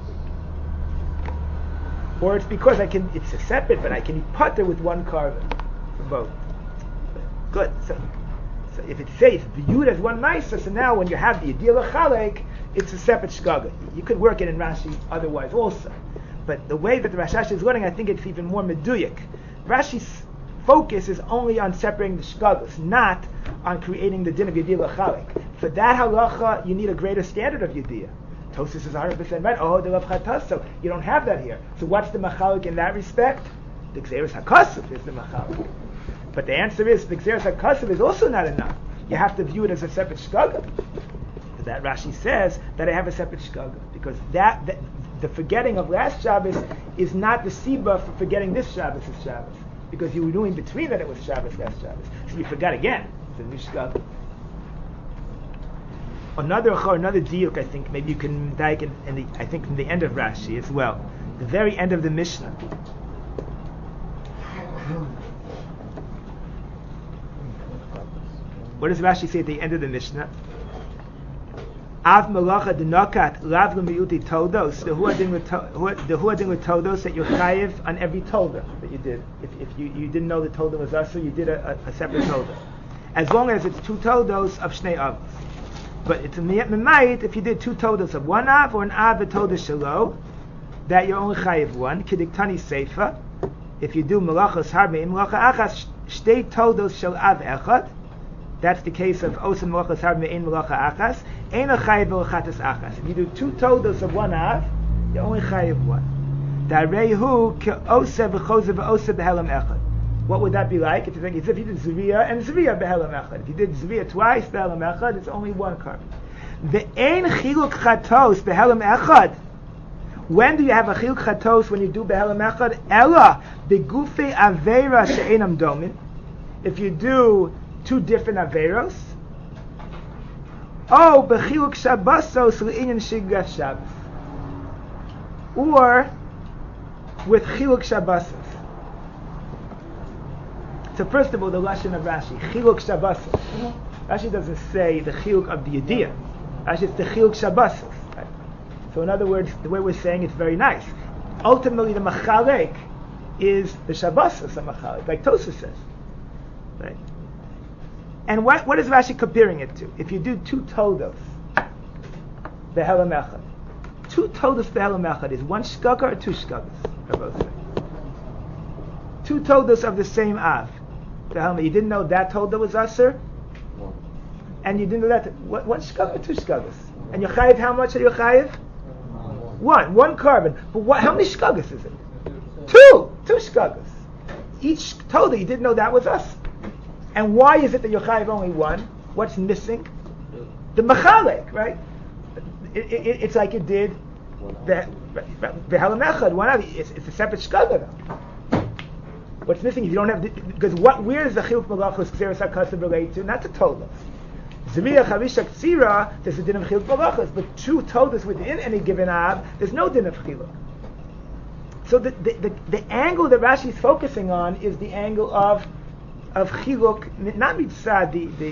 Or it's because it's a separate, but I can eat pater with one carbon for both. Good. So if it's viewed as one maisa, so now when you have the idea of chalek, it's a separate shkaga. You could work it in Rashi otherwise also. But the way that the Rashash is learning, I think it's even more meduyak. Rashi's focus is only on separating the shkagas, not on creating the din of Yediyah Chalek. For that halacha, you need a greater standard of Yediyah. Tosis is 100% right. Oh, the Rav Chatas. So you don't have that here. So what's the machalik in that respect? The Gzeres HaKosov is the machalik. But the answer is the Gzeres HaKosov is also not enough. You have to view it as a separate shkaga. That Rashi says that I have a separate shkaga, because that the forgetting of last Shabbos is not the siba for forgetting this Shabbos is Shabbos, because you knew in between that it was Shabbos last Shabbos, so you forgot again. It's a new shkaga. Another diuk, I think maybe you can dike I think from the end of Rashi as well, the very end of the Mishnah. What does Rashi say at the end of the Mishnah? Av malacha denokat lav l'miyuti todos. The huadin with todos that you're chayiv on every toda that you did. If you didn't know the toda was also, you did a separate toda. As long as it's two todos of shnei avos. But it's a mimayit if you did two todos of one av or an av a toda shelo, that you're only chayiv one. Kidiktani seifa. If you do malachos harbe in malacha achas shtei todos shel av echad. That's the case of Osim Malachas Har Me'ein Malacha Achas. Ein a Chayiv Malachatas Achas. If you do two todos of one Av, you only Chayiv one. Darehu Ke'oseh V'choseh V'oseh B'helam Echad. What would that be like? It's as if you did Zriya and Zriya B'helam Echad. If you did Zriya twice B'helam Echad, it's only one carbon. Ve'ein Chiluk Chatos B'helam Echad. When do you have a Chiluk Chatos when you do B'helam Echad? Ella B'gufei Aveira She'enam Domin. If you do two different averos. Oh, bechiluk Shabbosos l'inyan shigras Shabbos, or with chiluk Shabbosos. So first of all, the lashon of Rashi, chiluk Shabbosos. Rashi doesn't say the chiluk of the idea. Rashi says the chiluk Shabbosos. Right? So in other words, the way we're saying it's very nice. Ultimately, the machalek is the Shabbosos of machalek, like Tosfos says. Right? And what is Rashi comparing it to? If you do two todos, behelam echad. Two todos behelam echad is one shkaga or two shkagas? Two todos of the same av. You didn't know that toda was aser? And you didn't know that. One shkaga or two shkagas? And you're chayiv, how much are you chayiv? One carbon. But how many shkagas is it? Two shkagas. Each toda, you didn't know that was us. And why is it that you're chayiv only one? What's missing? The machalek, right? It's like you did the behelam echad. It's a separate shkaga though. What's missing if you don't have because where is the chiluk malachos gzeres hakasav relate to? Not the todos. Zriya chavisha ktsira, there's a din of chiluk malachos, but two todos within any given av, there's no din of chiluk. So the angle that Rashi is focusing on is the angle of chiluk, not mitzad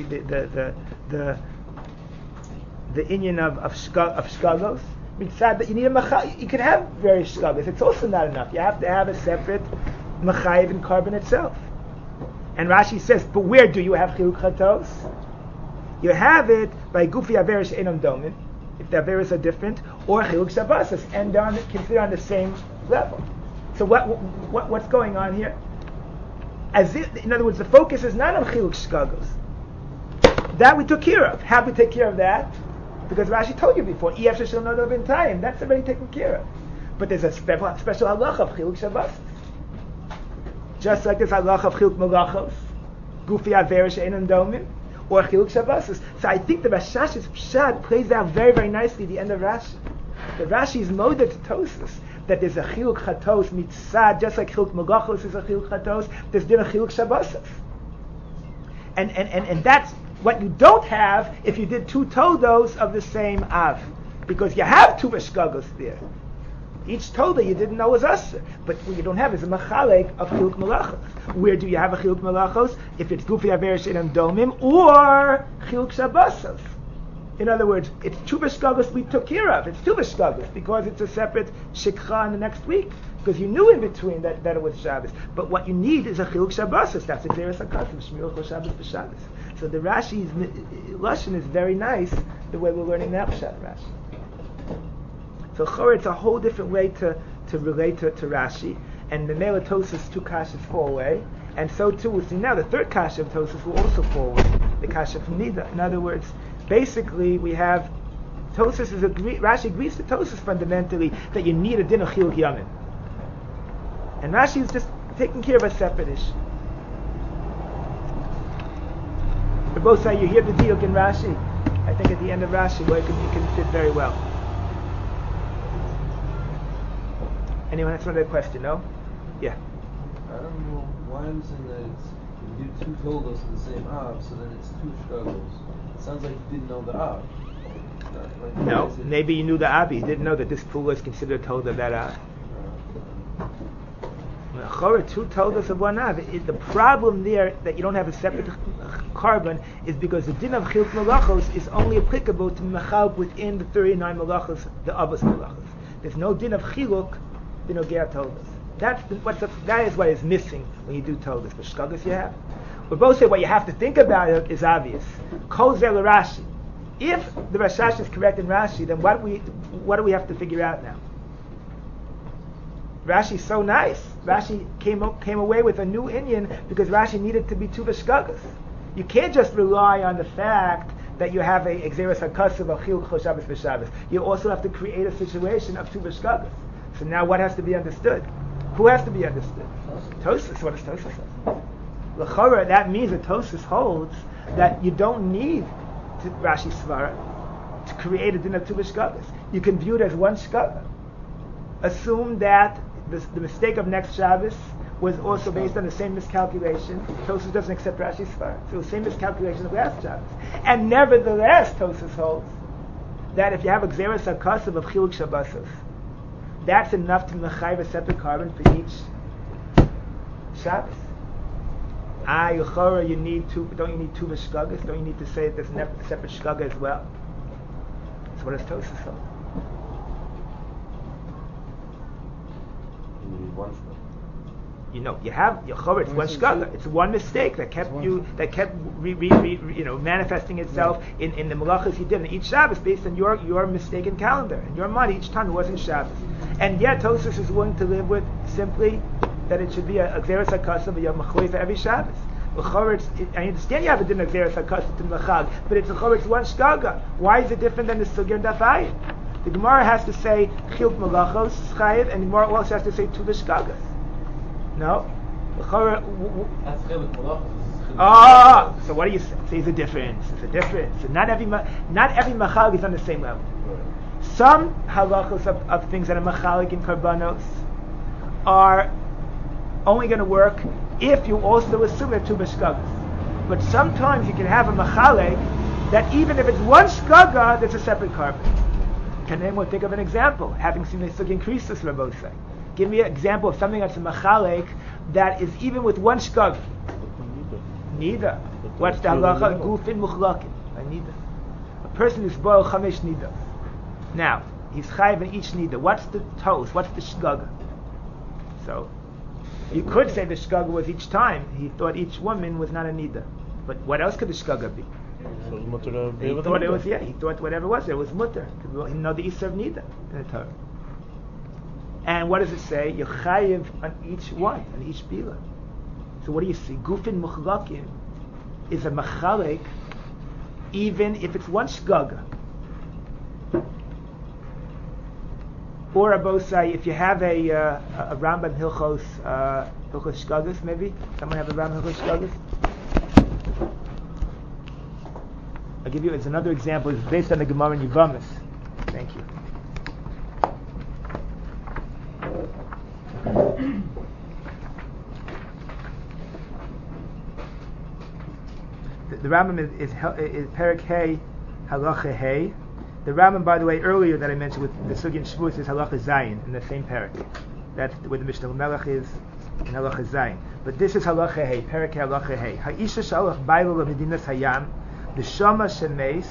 the inyan of shkagos. Mitzad that you need a machal. You can have various shkagos. It's also not enough. You have to have a separate machayiv and carbon itself. And Rashi says, but where do you have chiluk chatos? You have it by gufi averish enam domin, if the averis are different, or chiluk shabbos, and considered on the same level. So what's going on here? As if, in other words, the focus is not on chiluk shkagos. That we took care of. How do we take care of that? Because Rashi told you before, EF shel nodov in time. That's already taken care of. But there's a special halacha of chiluk shabbos. Just like there's halacha of chiluk malachos, gufi averish einam domim, or chiluk shabbos. So I think the Rashash's pshat plays out very, very nicely at the end of Rashi. The Rashi is moded to Tosas that there's a chiluk chatos mitzad, just like chiluk malachos is a chiluk chatos. There's din a chiluk shabbos, and that's what you don't have if you did two todos of the same av, because you have two veshkagos there. Each toda you didn't know was usher, but what you don't have is a machalek of chiluk malachos. Where do you have a chiluk malachos? If it's gufi averish einam domim or chiluk shabbosos. In other words, it's two veshkagos we took care of. It's two veshkagos because it's a separate shikha in the next week. Because you knew in between that it was Shabbos. But what you need is a chiluk shabbosos. That's a xeris hakasim, shmiras kol Shabbos b'Shabbos. So the Rashi's lashon is very nice, the way we're learning that pshat Rashi. So Chor, it's a whole different way to relate to Rashi, and the Mela Tosas two kashas fall away, and so too we'll see now the third kasha of Tosas will also fall away, the kasha from Nida. In other words, basically we have Tosas Rashi agrees to Tosas fundamentally that you need a din of chiluk yamin, and Rashi is just taking care of a separate issue. For both sides, you hear the diuk in Rashi. I think at the end of Rashi, where you can fit very well. Anyone has another question? No? Yeah. I don't know why I'm saying that it's you do two toldos in the same av, so then it's two struggles. It sounds like you didn't know the av. No, maybe you knew the av. You didn't know that this pool was considered a tolda of that av. Two toldos of one av. The problem there that you don't have a separate carbon is because the din of chiluk malachos is only applicable to mechal within the 39 malachos, the avos malachos. There's no din of chiluk. B'nogea toldos. That is what is missing when you do toldos. The shkagas you have. We both say what you have to think about it is obvious. Kol zeh Rashi. If the Rashash is correct in Rashi, then what do we have to figure out now? Rashi's so nice. Rashi came away with a new inyan because Rashi needed to be two v'shkagas. You can't just rely on the fact that you have a xeris hakasav of chiluk chol Shabbos v'Shabbos. You also have to create a situation of two v'shkagas. So now what has to be understood? Who has to be understood? Tosas. What does Tosas say? L'chora, that means that Tosas holds that you don't need Rashi Svara to create a din of two v'shkagas. You can view it as one shkaga. Assume that the mistake of next Shabbos was also based on the same miscalculation. Tosas doesn't accept Rashi Svara. So the same miscalculation of last Shabbos. And nevertheless, Tosas holds that if you have a xeris hakasav of chiluk shabbosos, that's enough to mechayiv a separate carbon for each Shabbos. Yechora, you need two. Don't you need two v'shkagas? Don't you need to say that there's a separate shkaga as well? So what does Tosas hold? You need one shkaga. You have Yechora. It's one shkaga. It's one mistake that kept manifesting itself in the malachas you did in each Shabbos based on your mistaken calendar. In your mind, each time it wasn't Shabbos. And yet Tosas is willing to live with simply that it should be a xeris hakasav of machloy for every Shabbos. I understand you have a din of xeris hakasav to machag, but it's one shkaga. Why is it different than the sugya and dafayim? The Gemara has to say chiluk malachos chayiv, and the Gemara also has to say two v'shkagas. No? That's chiluk malachos. So what do you say? There's a difference. There's a difference. So not every machag is on the same level. Some halachos of things that are machalik in karbanos are only going to work if you also assume they're two v'shkagas. But sometimes you can have a machalik that even if it's one shkaga, there's a separate carbon. Can anyone think of an example? Having seen the sugya increase this, Rabosai. Give me an example of something that's a machalik that is even with one shkaga. Neither. What's the halacha? Gufin muchlakin. Neither. A person is boiled chamesh nida. Now, he's chayiv in each nida. What's the toast? What's the shkaga? So, you could say the shkaga was each time. He thought each woman was not a nida. But what else could the shkaga be? He thought it was, he thought whatever it was, it was mutter. He know the Isser of nida in the Torah. And what does it say? You're chayiv on each one, on each bila. So what do you see? Gufin Muchlakim is a Machalik even if it's one Shgaga. Or Abosai, if you have a Rambam Hilchos Shgagas, maybe? Someone have a Rambam Hilchos Shgagas? I'll give you, it's another example. It's based on the Gemara in Yevamos. Thank you. The Rambam is Perek Hey, Halacha Hey. The Rambam, by the way, earlier that I mentioned with the Sugin Shavuos is Halacha Zayin in the same Perek. That's where the Mishnah Melech is in Halacha Zayin. But this is Halacha Hey, Perek Hey, Halacha Hey. Ha'isha shalach bailu l'medinas hayam, b'shama shemeis.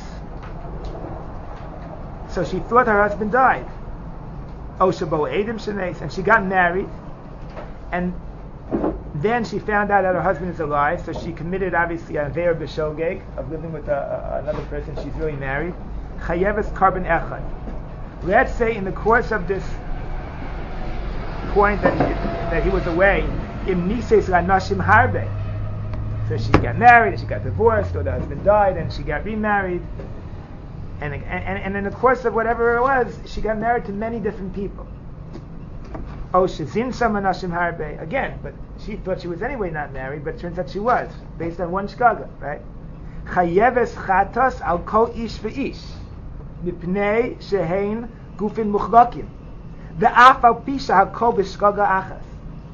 So she thought her husband died. O shabo edim shemeis, and she got married, and then she found out that her husband is alive, so she committed obviously a ve'er b'shogeg of living with another person. She's really married. Chayeves carbon echad. Let's say in the course of this point that he was away, im nises lanashim harbe. So she got married, and she got divorced, or the husband died, and she got remarried, and in the course of whatever it was, she got married to many different people. Oh, shezin sham anashim harbe again, but she thought she was anyway not married, but it turns out she was, based on one shgaga, right? Chayeves chatos al kol ish ve'ish. Mipnei shehein gufin muchlakim. Ve'af al pisha hakol b'shgaga achas.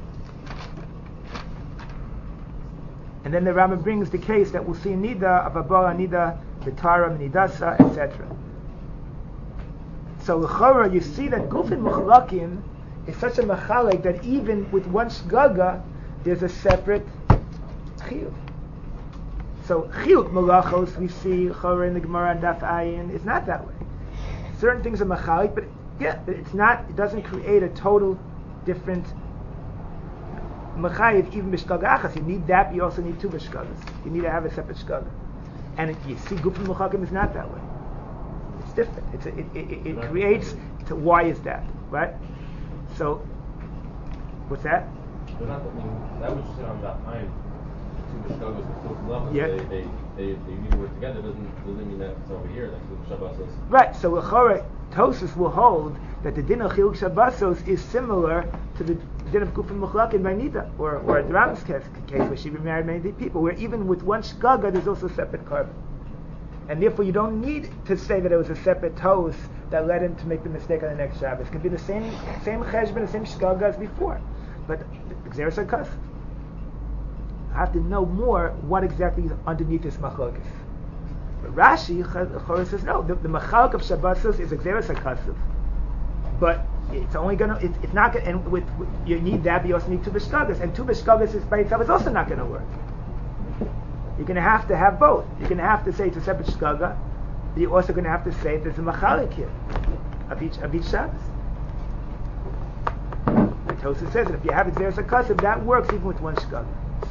And then the Rambam brings the case that we'll see in Nida of Abara Nida, B'tara, Nidasa, etc. So l'chora, you see that gufin muchlakim is such a machalik that even with one shgaga, there's a separate chiyuv. So chiyuv malachos we see l'chora in the Gemara and Daf Ayin is not that way. Certain things are machalik, but it's not. It doesn't create a total different machayiv even b'shgaga achas. You need that. You also need two b'shgagas. You need to have a separate shgaga. And you see, gufin muchlakim is not that way. It's different. It creates. Why is that? Right? So, what's that? They're not, that was just on that time. Two Bishkogos were still levels. Yeah. They need to work together. Doesn't mean that it's over here. Like Shabbosos. Right. So l'chora, Tosfos will hold that the din of Chiluk Shabbosos is similar to the din of Gufin Muchlakim by Nida, or the Rambam's case where she remarried many people, where even with one shgaga there's also separate carbon. And therefore you don't need to say that it was a separate toast that led him to make the mistake on the next Shabbos. It can be the same cheshbon, the same shgaga as before. But Xeris HaKas. I have to know more what exactly is underneath this machlokes. But Rashi says no. The machalok of Shabbosos is Xeris HaKas. But it's only gonna. It's not gonna. And with you need that, but you also need two b'shgagas, and two b'shgagas is by itself is also not going to work. You're going to have both. You're going to have to say it's a separate shgaga, but you're also going to have to say there's a machalik here of each Shabbos. The Tosfos says that if you have Xeris HaKas, that works even with one shgaga.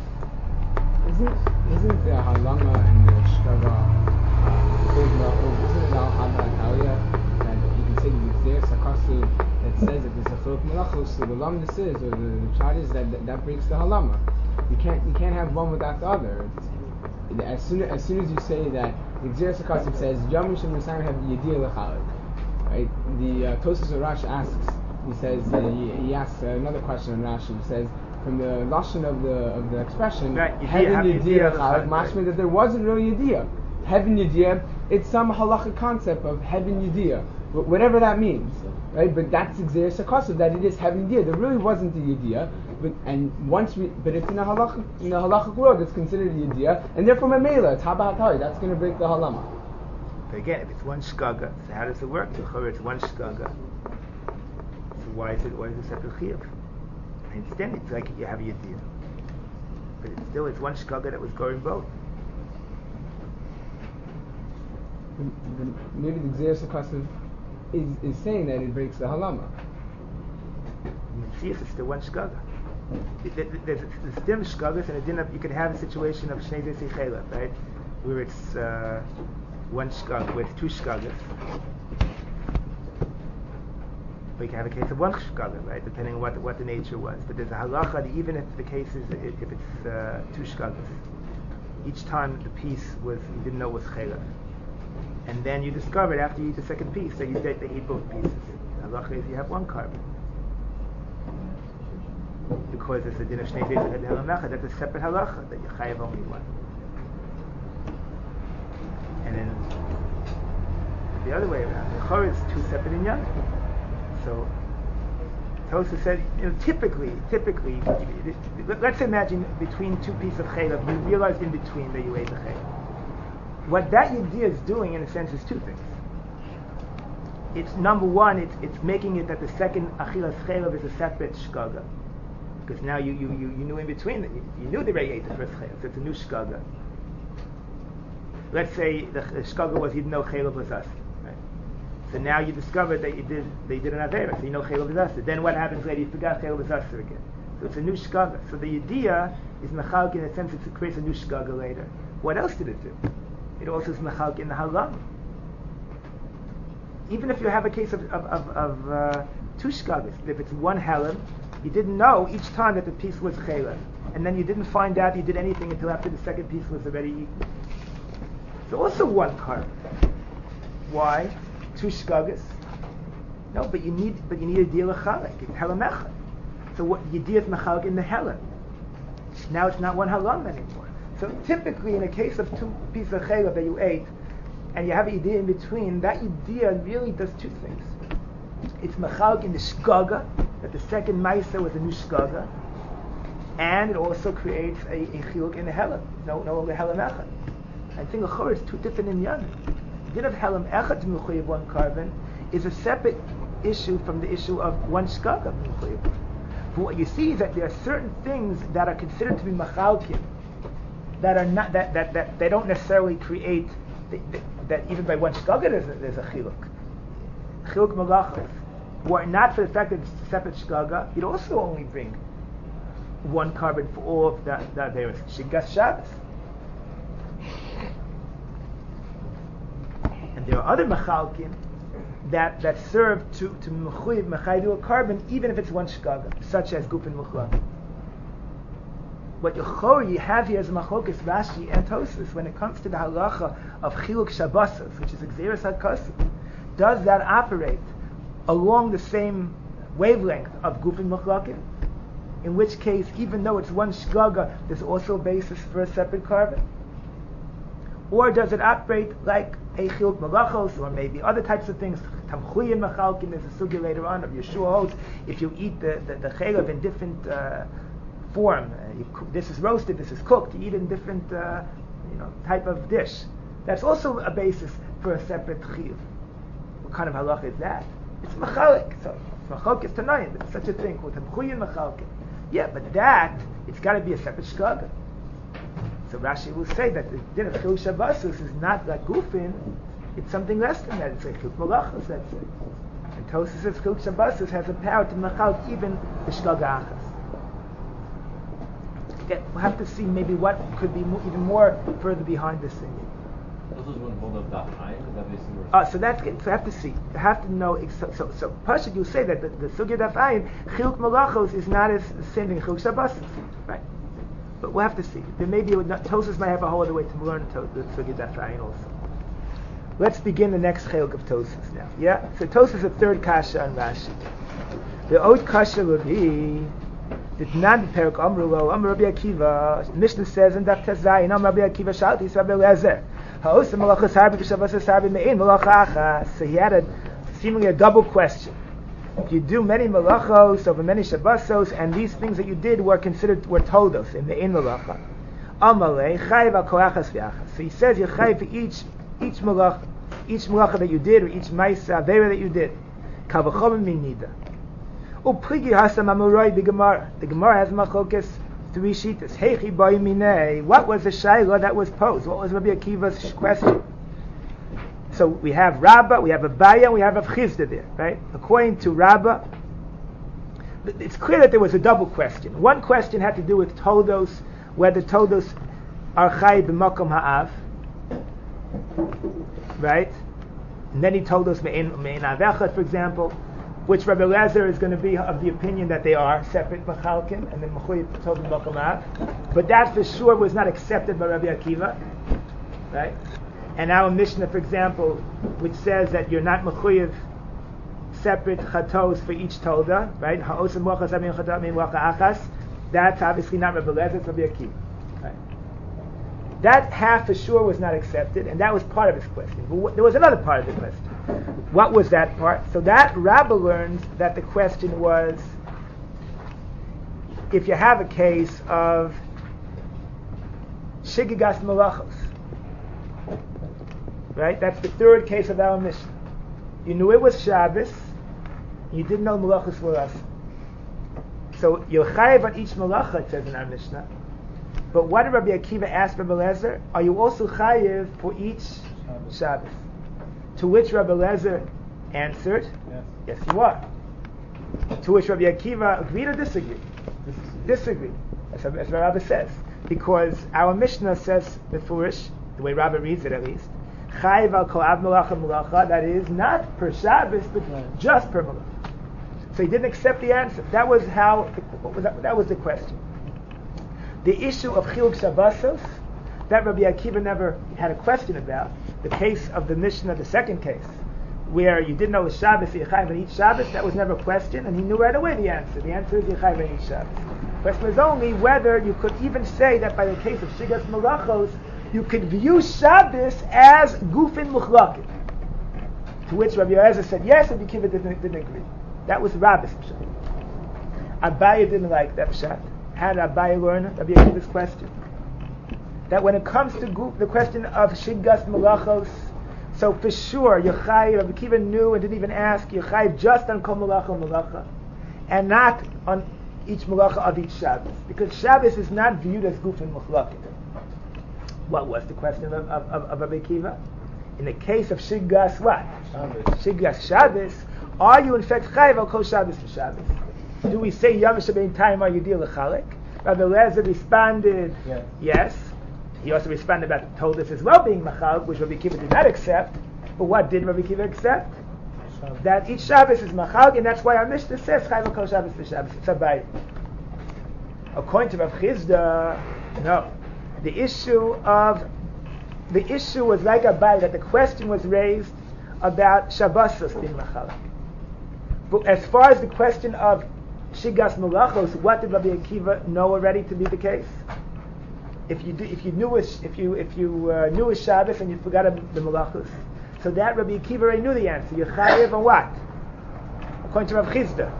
Isn't the halama and the shgaga isn't it al hadalia that you can say the Xeris HaKas that says that there's a chiluk malachos, so the lamdus is, or the pshat is that breaks the halama. You can't have one without the other. As soon as you say that the Xeris HaKas says Yom Rishon Mitzrayim have Yediyah L'Chalik, right? The Tosfos Rashi asks. He says he asks another question in Rashi. He says from the lashon of the expression heaven Yediyah L'Chalik, mashma that there wasn't really Yediyah. Heaven Yediyah, it's some halachic concept of heaven Yediyah, whatever that means, right? But that's Xeris HaKas that it is heaven Yediyah. There really wasn't the Yediyah. But it's in the halachic world it's considered a yediyah, and therefore memela, it's habahatari, that's going to break the halama. But again, if it's one shgaga, so how does it work? It's one shgaga. So why is it separate chiyuv? I understand it's like you have a yediyah, but it's one shgaga that was going both. Maybe the Xeris HaKas is saying that it breaks the halama. See, it's still one shgaga. There's dim shgagas and a din of, you can have a situation of shnei zesi chela, right, where it's one shgaga, where it's two shgagas. We can have a case of one shkaga, right? Depending on what the nature was. But there's a halacha that even if the case is if it's 2 shkagas, each time the piece was you didn't know was chaylev, and then you discovered after you eat the second piece that they eat both pieces. The halacha is you have 1 carbon because it's a din of shnei days of halacha. That's a separate halacha that you chayav only 1. And then the other way around, the chor is 2 separate inyanim. So Tosa said, typically, let's imagine between 2 pieces of chaylev, you realize in between that you ate the chaylev. What that idea is doing, in a sense, is 2 things. It's number one, it's making it that the second achilas chaylev is a separate shkaga, because now you knew in between that you knew they already ate the first chaylev, so it's a new shkaga. Let's say the shkaga was you didn't know chaylev was us. So now you discovered that they did an avera, so you know chaylev is asur. Then what happens later? You forgot chaylev is asur again. So it's a new shkaga. So the idea is mechalk in a sense it creates a new shkaga later. What else did it do? It also is mechalk in the halam. Even if you have a case of 2 shkagas, if it's 1 halam, you didn't know each time that the piece was chaylev, and then you didn't find out you did anything until after the second piece was already eaten. So also 1 carbon. Why? 2 shkagas. No, but you need a deal of chalak. It's helam echad. So what you deal with mechalak in the helam. Now it's not 1 halam anymore. So typically, in a case of 2 pieces of chaylev that you ate, and you have an idea in between, that idea really does 2 things. It's mechalak in the shkaga, that the second ma'aser was a new shkaga, and it also creates a chiluk in the helam. No longer helam echad. I think a chor is 2 different inyanim. The din of helam echad mechuyev 1 carbon is a separate issue from the issue of 1 shkaga mechuyev. But what you see is that there are certain things that are considered to be machalkim that are not that they don't necessarily create that even by 1 shkaga there's a chiluk malachos. Were it not for the fact that it's a separate shkaga, you'd also only bring 1 carbon for all of that there is shigas Shabbos. And there are other machalkim that serve to mechayiv a carbon even if it's 1 shkaga, such as gufin muchlak. What you have here is machlokas Rashi and Tosfos when it comes to the halacha of chiluk Shabbosos, which is exeris hakosuf. Does that operate along the same wavelength of gufin muchlakim? In which case, even though it's 1 shkaga, there's also a basis for a separate carbon. Or does it operate like a chiluk malachos, or maybe other types of things? Tamchuyin machalkim, there's a sugya later on of Yeshua holds, if you eat the chaylev in different form, this is roasted, this is cooked, you eat it in different type of dish. That's also a basis for a separate chiyuv. What kind of halacha is that? It's machalik. So machalk is tanayin. There's such a thing called tamchuyin machalkim. Yeah, but that it's got to be a separate shkaga. So Rashi will say that the din of chiluk Shabbosos is not like gufin, it's something less than that. It's like chiluk malachos, that's it. And Tosfos says chiluk Shabbosos has the power to machal even the shkaga achas. We'll have to see maybe what could be even more further behind this thing. Those wouldn't hold up that high, because that basically so that's good. So I have to see. I have to know. So Pashut, you say that the sugya daf ayin chiluk malachos is not as the same thing chiluk Shabbosos, right? But we'll have to see. There may be Tosfos might have a whole other way to learn the sugya daf ayin also. Let's begin the next chiluk of Tosfos now. Yeah. So Tosfos is the 3rd kasha on Rashi. The old kasha will be. Did not be perik amrulo amar Rabbi Akiva. The Mishnah says in Daf Tezayin amar Rabbi Akiva shalti Rabbi Eliezer. Ha'osa malachas harbi v'shavasas harbi me'in malacha achas. So he had seemingly a double question. If you do many malachos over many shabbosos, and these things that you did were toldos in me'in malacha. Amalei chayiv al koachas v'achas. So he says you're chayiv for each malacha that you did, or each ma'isa avera that you did. Kavachom min nida. Uprigi hasam amuroi the Gemara. The Gemara has machlokas 3 shitas. Heichi boy minei. What was the shayla that was posed? What was Rabbi Akiva's question? So we have Rabbah, we have Abaya, and we have Avchizda there, right? According to Rabbah, it's clear that there was a double question. One question had to do with Toldos, whether Toldos are Chai b'makom ha'av, right? And then he told us Me'in Avecha, for example. which Rabbi Eliezer is going to be of the opinion that they are separate machalkim, and then Mechuyev told him Mochamav. But that for sure was not accepted by Rabbi Akiva, right? And our Mishnah, for example, which says that you're not Mechuyev separate chatos for each tolda, right? Ha'osam mochas amin chatat min wacha achas. That's obviously not Rabbi Eliezer, it's Rabbi Akiva. Right? That half for sure was not accepted, and that was part of his question. But there was another part of the question. What was that part? So that Rabbi learns that the question was, if you have a case of shigigas malachos, right? That's the third case of our Mishnah. You knew it was Shabbos, you didn't know malachos were us. So you're chayiv on each malacha, it says in our Mishnah. But what did Rabbi Akiva ask Rabbi Eliezer? Are you also chayiv for each Shabbos? To which Rabbi Eliezer answered, yes you are. To which Rabbi Akiva agreed or disagreed? Disagreed. That's what Rabbi says. Because our Mishnah says, beforish, the way Rabbi reads it at least, chayiv al kol av malacha, that is not per Shabbos, but just per malacha. So he didn't accept the answer. That was that was the question. The issue of chiluk shabbosos, that Rabbi Akiva never had a question about. The case of the Mishnah, the second case, where you didn't know it was Shabbos, you chayiv on each Shabbos, that was never a question, and he knew right away the answer. The answer is you chayiv on each Shabbos. The question was only whether you could even say that by the case of shigas malachos, you could view Shabbos as gufin muchlakin. To which Rabbi Eliezer said yes, and Rabbi Akiva didn't agree. That was Rabbi's pshat. Abaye didn't like that pshat. How did Abaye learn Rabbi Akiva's question? That when it comes to the question of shigas malachos, so for sure Yochai, Rabbi Akiva knew and didn't even ask, Yochai just on kol malacha, and not on each malacha of each Shabbos, because Shabbos is not viewed as gufin muchlakin. What was the question of Rabbi Akiva? In the case of shigas what? Shigas Shabbos, are you in fact chayiv al kol Shabbos for Shabbos? Do we say Yom Shabbat time are you deal l'chalek? Rabbi Eliezer responded, yes. He also responded about the Toldos as well being machal, which Rabbi Akiva did not accept. But what did Rabbi Akiva accept? Shabbos. That each Shabbos is machal, and that's why our Mishnah says chayiv al kol Shabbos for Shabbos. It's Abaye. According to Rav Chizda, no. The issue was like Abaye, that the question was raised about Shabbosos being machal. But as far as the question of shigas malachos, what did Rabbi Akiva know already to be the case? If you knew a Shabbos and you forgot the malachos, so that Rabbi Akiva already knew the answer. You're chayiv on what? According to Rav Chizda,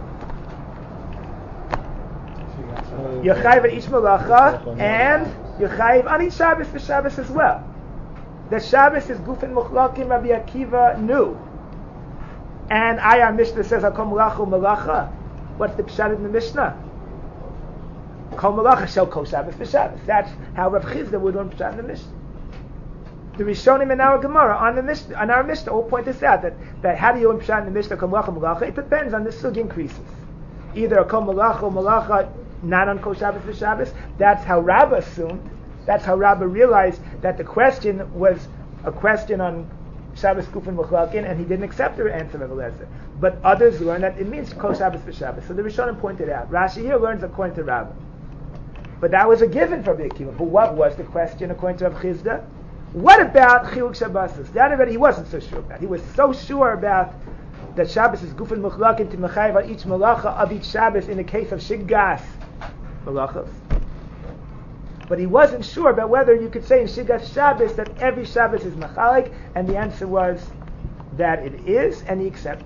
you're chayiv on each malacha, and you're chayiv on each Shabbos for Shabbos as well. The Shabbos is gufin muchlakim. Rabbi Akiva knew. And our Mishnah says, "Kol malacha malacha." What's the pshat in the Mishnah? Kol malacha shel kol Shabbos for Shabbos. That's how Rav Chizda would learn pshat in the Mishnah. The Rishonim in our Gemara on our Mishnah all point this out, that how do you learn pshat in the Mishnah? Kol malacha malacha. It depends on the sug increases. Either kol malacha or malacha not on kol Shabbos for Shabbos. That's how Rabbah assumed. That's how Rabbah realized that the question was a question on Shabbos Kufin Muchlakin, and he didn't accept the answer of Eliezer. But others learn that it means Kol Shabbos for Shabbos. So the Rishonim pointed out. Rashi here learns according to Rabbah. But that was a given for Rabbi Akiva. But what was the question according to Rav Chizda? What about Chiluk Shabbosos? That already he wasn't so sure about. He was so sure about that Shabbos is Kufin Muchlakin to Mechayiv on each malacha of each Shabbos in the case of Shigas Malachos. But he wasn't sure about whether you could say in Shigas Shabbos that every Shabbos is machalik, and the answer was that it is, and he accepted.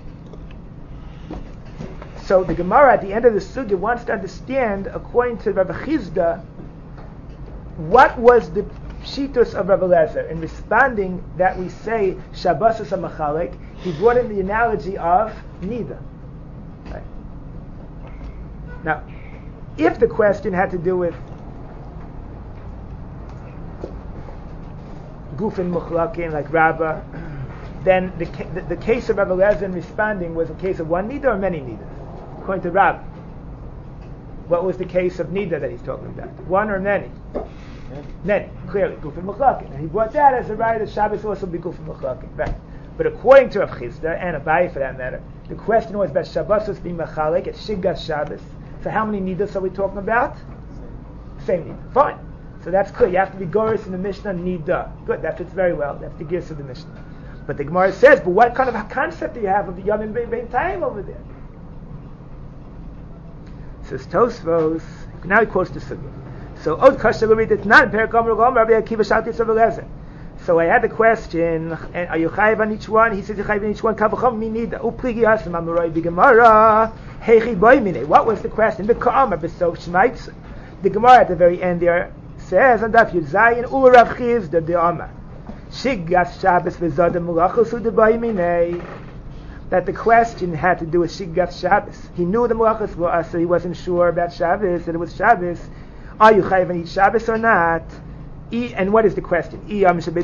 So the Gemara at the end of the sugya wants to understand, according to Rav Chizda, what was the pshitus of Rav Eliezer in responding that we say Shabbos is a machalik. He brought in the analogy of nida. Right? Now, if the question had to do with Gufin Muchlakin, like Rabbah, then the case of Rav Eliezer in responding was a case of one nida or many nidas. According to Rabbah, what was the case of nida that he's talking about? One or many? Many, clearly, Gufin Muchlakin. And he brought that as a right that Shabbos also be Gufin Muchlakin. Right. But according to Rav Chizda, and Abaye for that matter, The question was about Shabbosos being machalik. It's Shiggas Shabbos. So how many nidas are we talking about? Same nida. Fine. So that's clear. You have to be goris in the Mishnah nida. Good. That fits very well. That's the gears of the Mishnah. But the Gemara says, but what kind of a concept do you have of the Yom Bein Tayim over there? Says Tosfos. Now he quotes the Sugya. So Od Kasha Lurid, it's not in Perek Omer Gom Rabbi Akiva Shalti Tzavelezer. So I had the question, are you chayiv on each one? He says you chayiv on each one. Kavachom minida. Upligi asam amaroi b'gemara. Heichi boy mine. What was the question? The Ka'amar b'sof shmaitz. The Gemara at the very end there says on Daf Yud Zayin Urav Chiz the Amar. Shiggas Shabbos v'zadam mulachos u'deboy mine. That the question had to do with Shiggas Shabbos. He knew the mulachos were so he wasn't sure about Shabbos, that it was Shabbos. Are you chayiv on each Shabbos or not? And what is the question? So the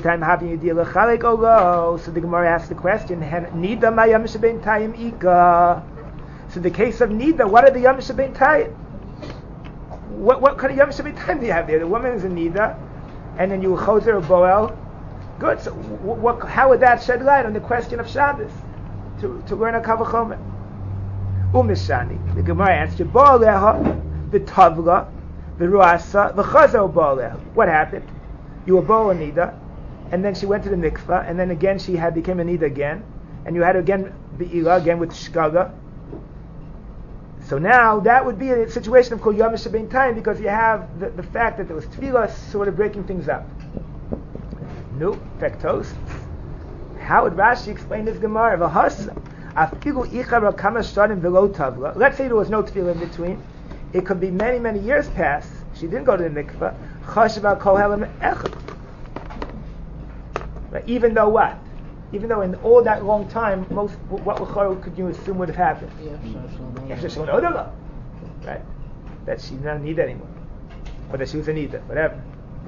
Gemara asks the question, Nida ma Yom Shebein Tayim Ika. So in the case of Nida, what are the Yom Shebein Tayim? What kind of Yom Shebein Tayim do you have there? The woman is a Nida, and then you Chozer or Boel. Good, so how would that shed light on the question of Shabbos? To learn a Kavachomer. Umishani. The Gemara answers, Boeleha, the Tavla, the Ruasa, the Chazer Boeleha. What happened? You were Bo Nida, and then she went to the mikvah, and then again she became a Nida again, and you had again Be'ila, again with Shkaga. So now that would be a situation of Kol Yom Shebein Tayim, because you have the fact that there was Tefillah sort of breaking things up. No, Fektos. How would Rashi explain this Gemara? Let's say there was no Tefillah in between. It could be many, many years past. She didn't go to the mikvah. Right? Even though what? Even though in all that long time, what could you assume would have happened? Right? That she did not need anymore. Or that she was a nida, whatever.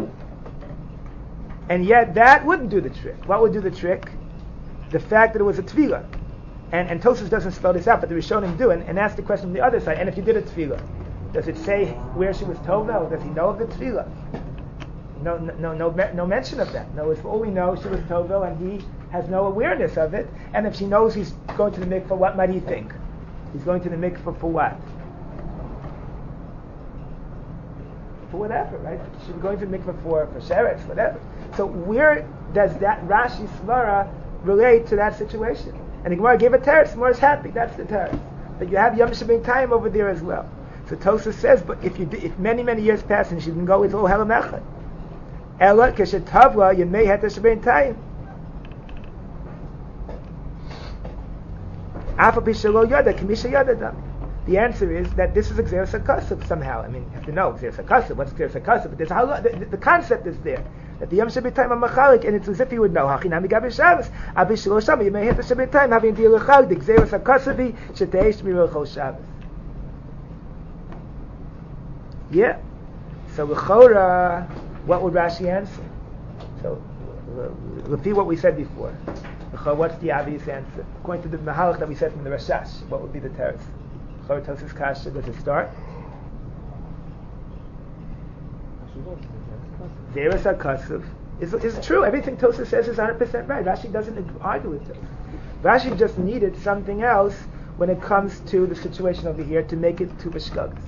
And yet that wouldn't do the trick. What would do the trick? The fact that it was a tefillah. And Tosfos doesn't spell this out, but the Rishonim do, and ask the question from the other side. And if you did a tefillah, does it say where she was Tovel? Does he know of the tefillah? No mention of that. No, for all we know, she was Tovel, and he has no awareness of it. And if she knows he's going to the mikvah, what might he think? He's going to the mikvah for what? For whatever, right? She's going to the mikvah for sheretz, whatever. So where does that Rashi Svara relate to that situation? And the Gemara gave a teretz. Gemara is happy. That's the teretz. But you have Yom Shebein Tayim over there as well. So Tosfos says, but if many, many years pass and she didn't go, it's all Helam Echad. Ela keshetavla yemei heta Shebein Tayim. Afa b'shelo yada k'misha yada dam. The answer is that this is Gzeras HaKasav somehow. I mean, you have to know Gzeras HaKasav. What's Gzeras HaKasav? But there's the concept is there. That the Yom Shebein Tayim are machalik, and it's as if you would know. Hachinami gabi Shabbos. Abi shelo shama yemei heta Shebein Tayim having deal l'chag. The Gzeras HaKasavi shetei shmir l'chol Shabbos. Yeah. So l'chora, what would Rashi answer? So, repeat what we said before. L'chora, what's the obvious answer? According to the mahalach that we said from the Rashash, what would be the teretz? L'chora Tosfos Kasha, does it start? Gzeras HaKasav is true. Everything Tosfos says is 100% right. Rashi doesn't argue with it. Rashi just needed something else when it comes to the situation over here to make it to B'shkagas.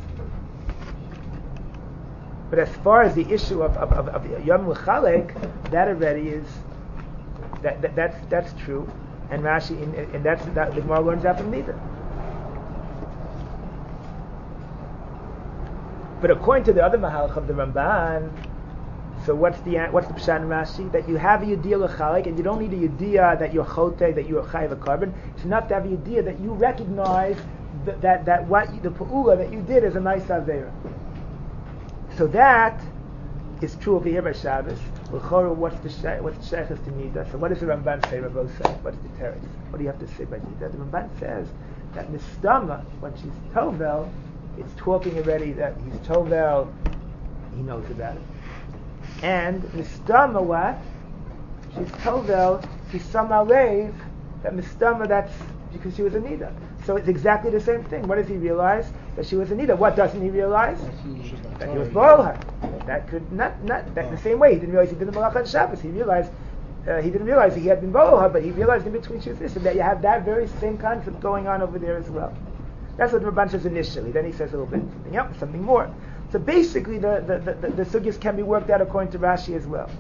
But as far as the issue of Yom L'Chalek, that already is that's true, and Rashi and that's that the Gemara learns out from Nida. But according to the other Mahalach of the Ramban, so what's the Pshat in Rashi? That you have a Yediyah L'Chalek, and you don't need a Yediyah that you're Chote, that you're Chayiv a carbon. It's enough to have a Yediyah that you recognize that what the Pa'ula that you did is a nice Aveira. So that is true over here by Shabbos. What's the Sheikhus to Nida? So what does the Ramban say, Rabbi say? What's the teretz? What do you have to say by Nida? The Ramban says that Mistama, when she's Tovel, it's talking already that he's Tovel, he knows about it. And Mistama what? She's Tovel, she's somehow Lev, that Mistama, that's because she was a Nida. So it's exactly the same thing. What does he realize? That she was a Nida. What doesn't he realize? That he was Boel her. That could not that the same way he didn't realize he did the Malach on Shabbos. He realized he didn't realize he had been Boha, but he realized in between she was this, and that you have that very same concept going on over there as well. That's what Ramban says initially. Then he says a little bit something more. So basically, the sugyas can be worked out according to Rashi as well.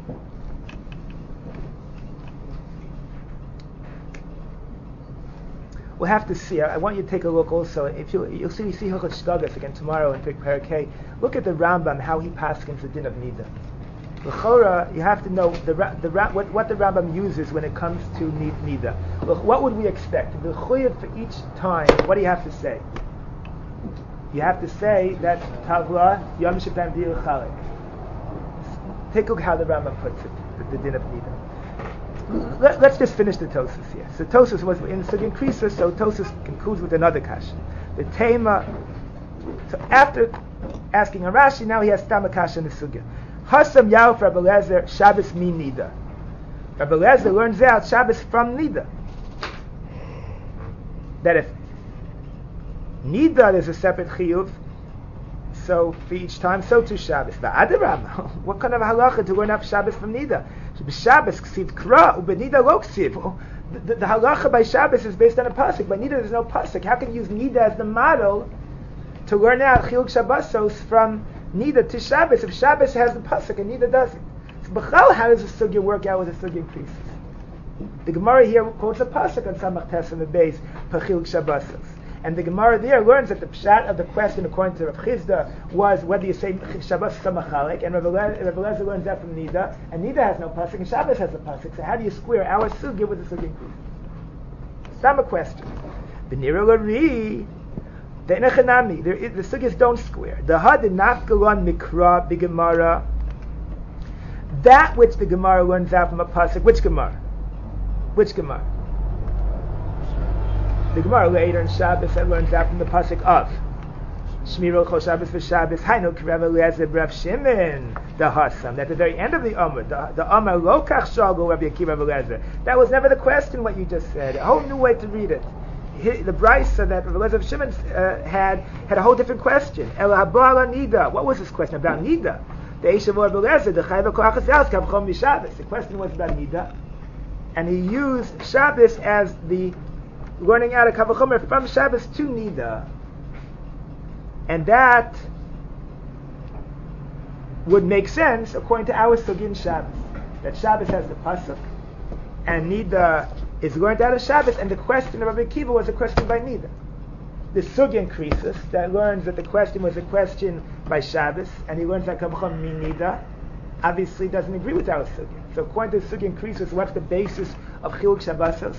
We'll have to see. I want you to take a look also. If you'll see Hilchot Shtagas again tomorrow in Perek Hey. Look at the Rambam, how he paskins the din of Nida. L'chora, you have to know what the Rambam uses when it comes to Nida. Look, what would we expect? The Chuyev for each time, what do you have to say? You have to say that Tavla Yom Shepam Dir Chalek. Take a look how the Rambam puts it, the din of Nida. Let's just finish the Tosas here. So Tosas was in Sugin Krisa, so Tosas concludes with another kasha. The Tema. So after asking a Rashi, now he has Tama kasha in the Sugya. Hasam Yauf Rabbi Lezer Shabbos mi Nida. Rabbi Lezer learns out Shabbos from Nida. That if Nida is a separate chiyuv, so for each time, so too Shabbos. But Adarab, what kind of halacha to learn out Shabbos from Nida? Shabbos ksiv kra, ubenida lo ksiv. The halacha by Shabbos is based on a pasuk. By Nida there's no pasuk. How can you use Nida as the model to learn out Chiluk Shabbosos from Nida to Shabbos if Shabbos has the pasuk and Nida doesn't? So B'chal, how does the sugya work out with the sugya increases? The Gemara here quotes a pasuk on Samach Tes on the base for Chiluk Shabbosos. And the Gemara there learns that the pshat of the question, according to Rav Chizda, was whether you say Shabbos Samachalek, and Rav Lezer learns that from Nida, and Nida has no pasuk, and Shabbos has a pasuk. So how do you square our sugya with the sugya increase? Some question. B'nira l'ri, the Nechanami, the sugyas don't square. The had nafkalon mikra b'Gemara, that which the Gemara learns out from a pasuk. Which Gemara? Which Gemara? The Gemara later in Shabbos that learns out from the pasuk of Shmiro Chol Shabbos for Shabbos. Hainu Rav Eliezer Rav Shimon the Hasam. At the very end of the Amar, the Amar Lo Kach Shagol Rabbi Akiva Rav Eliezer. That was never the question. What you just said, a whole new way to read it. The Brisa that Rav Eliezer Rav Shimon had a whole different question. El Habala Nida. What was this question about Nida? The Eishav Rav Eliezer the Chayva Koachas Yalskav Chom Shabbos. The question was about Nida, and he used Shabbos as the learning out of Kavachomer from Shabbos to Nida. And that would make sense according to our Sugin Shabbos. That Shabbos has the Pasuk, and Nida is learned out of Shabbos, and the question of Rabbi Akiva was a question by Nida. The Sugin Krisus, that learns that the question was a question by Shabbos, and he learns that Kavachomer min Nida, obviously doesn't agree with our Sugin. So according to Sugin Krisus, what's the basis of Chiluk Shabbosos?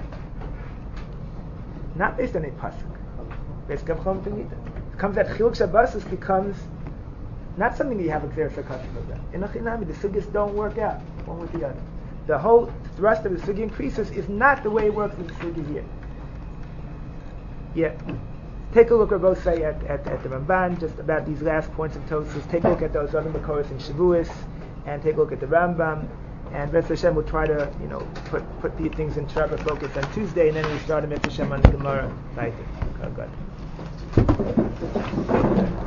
Not based on a pasuk, based on Kavchom Nida. It comes that Chiluk Shabbosos becomes not something that you have a clear sarcasm about. In Achinami, the sugyas don't work out one with the other. The whole thrust of the sugya increases is not the way it works with the sugya here. Yeah. Take a look, Rabbi say at the Ramban, just about these last points of Tosfos. Take a look at those other Makoros in Shavuos, and take a look at the Rambam. And B'ez Hashem will try to, put these things in sharper focus on Tuesday, and then we start B'ez Hashem on the Gemara. Right. Oh, God.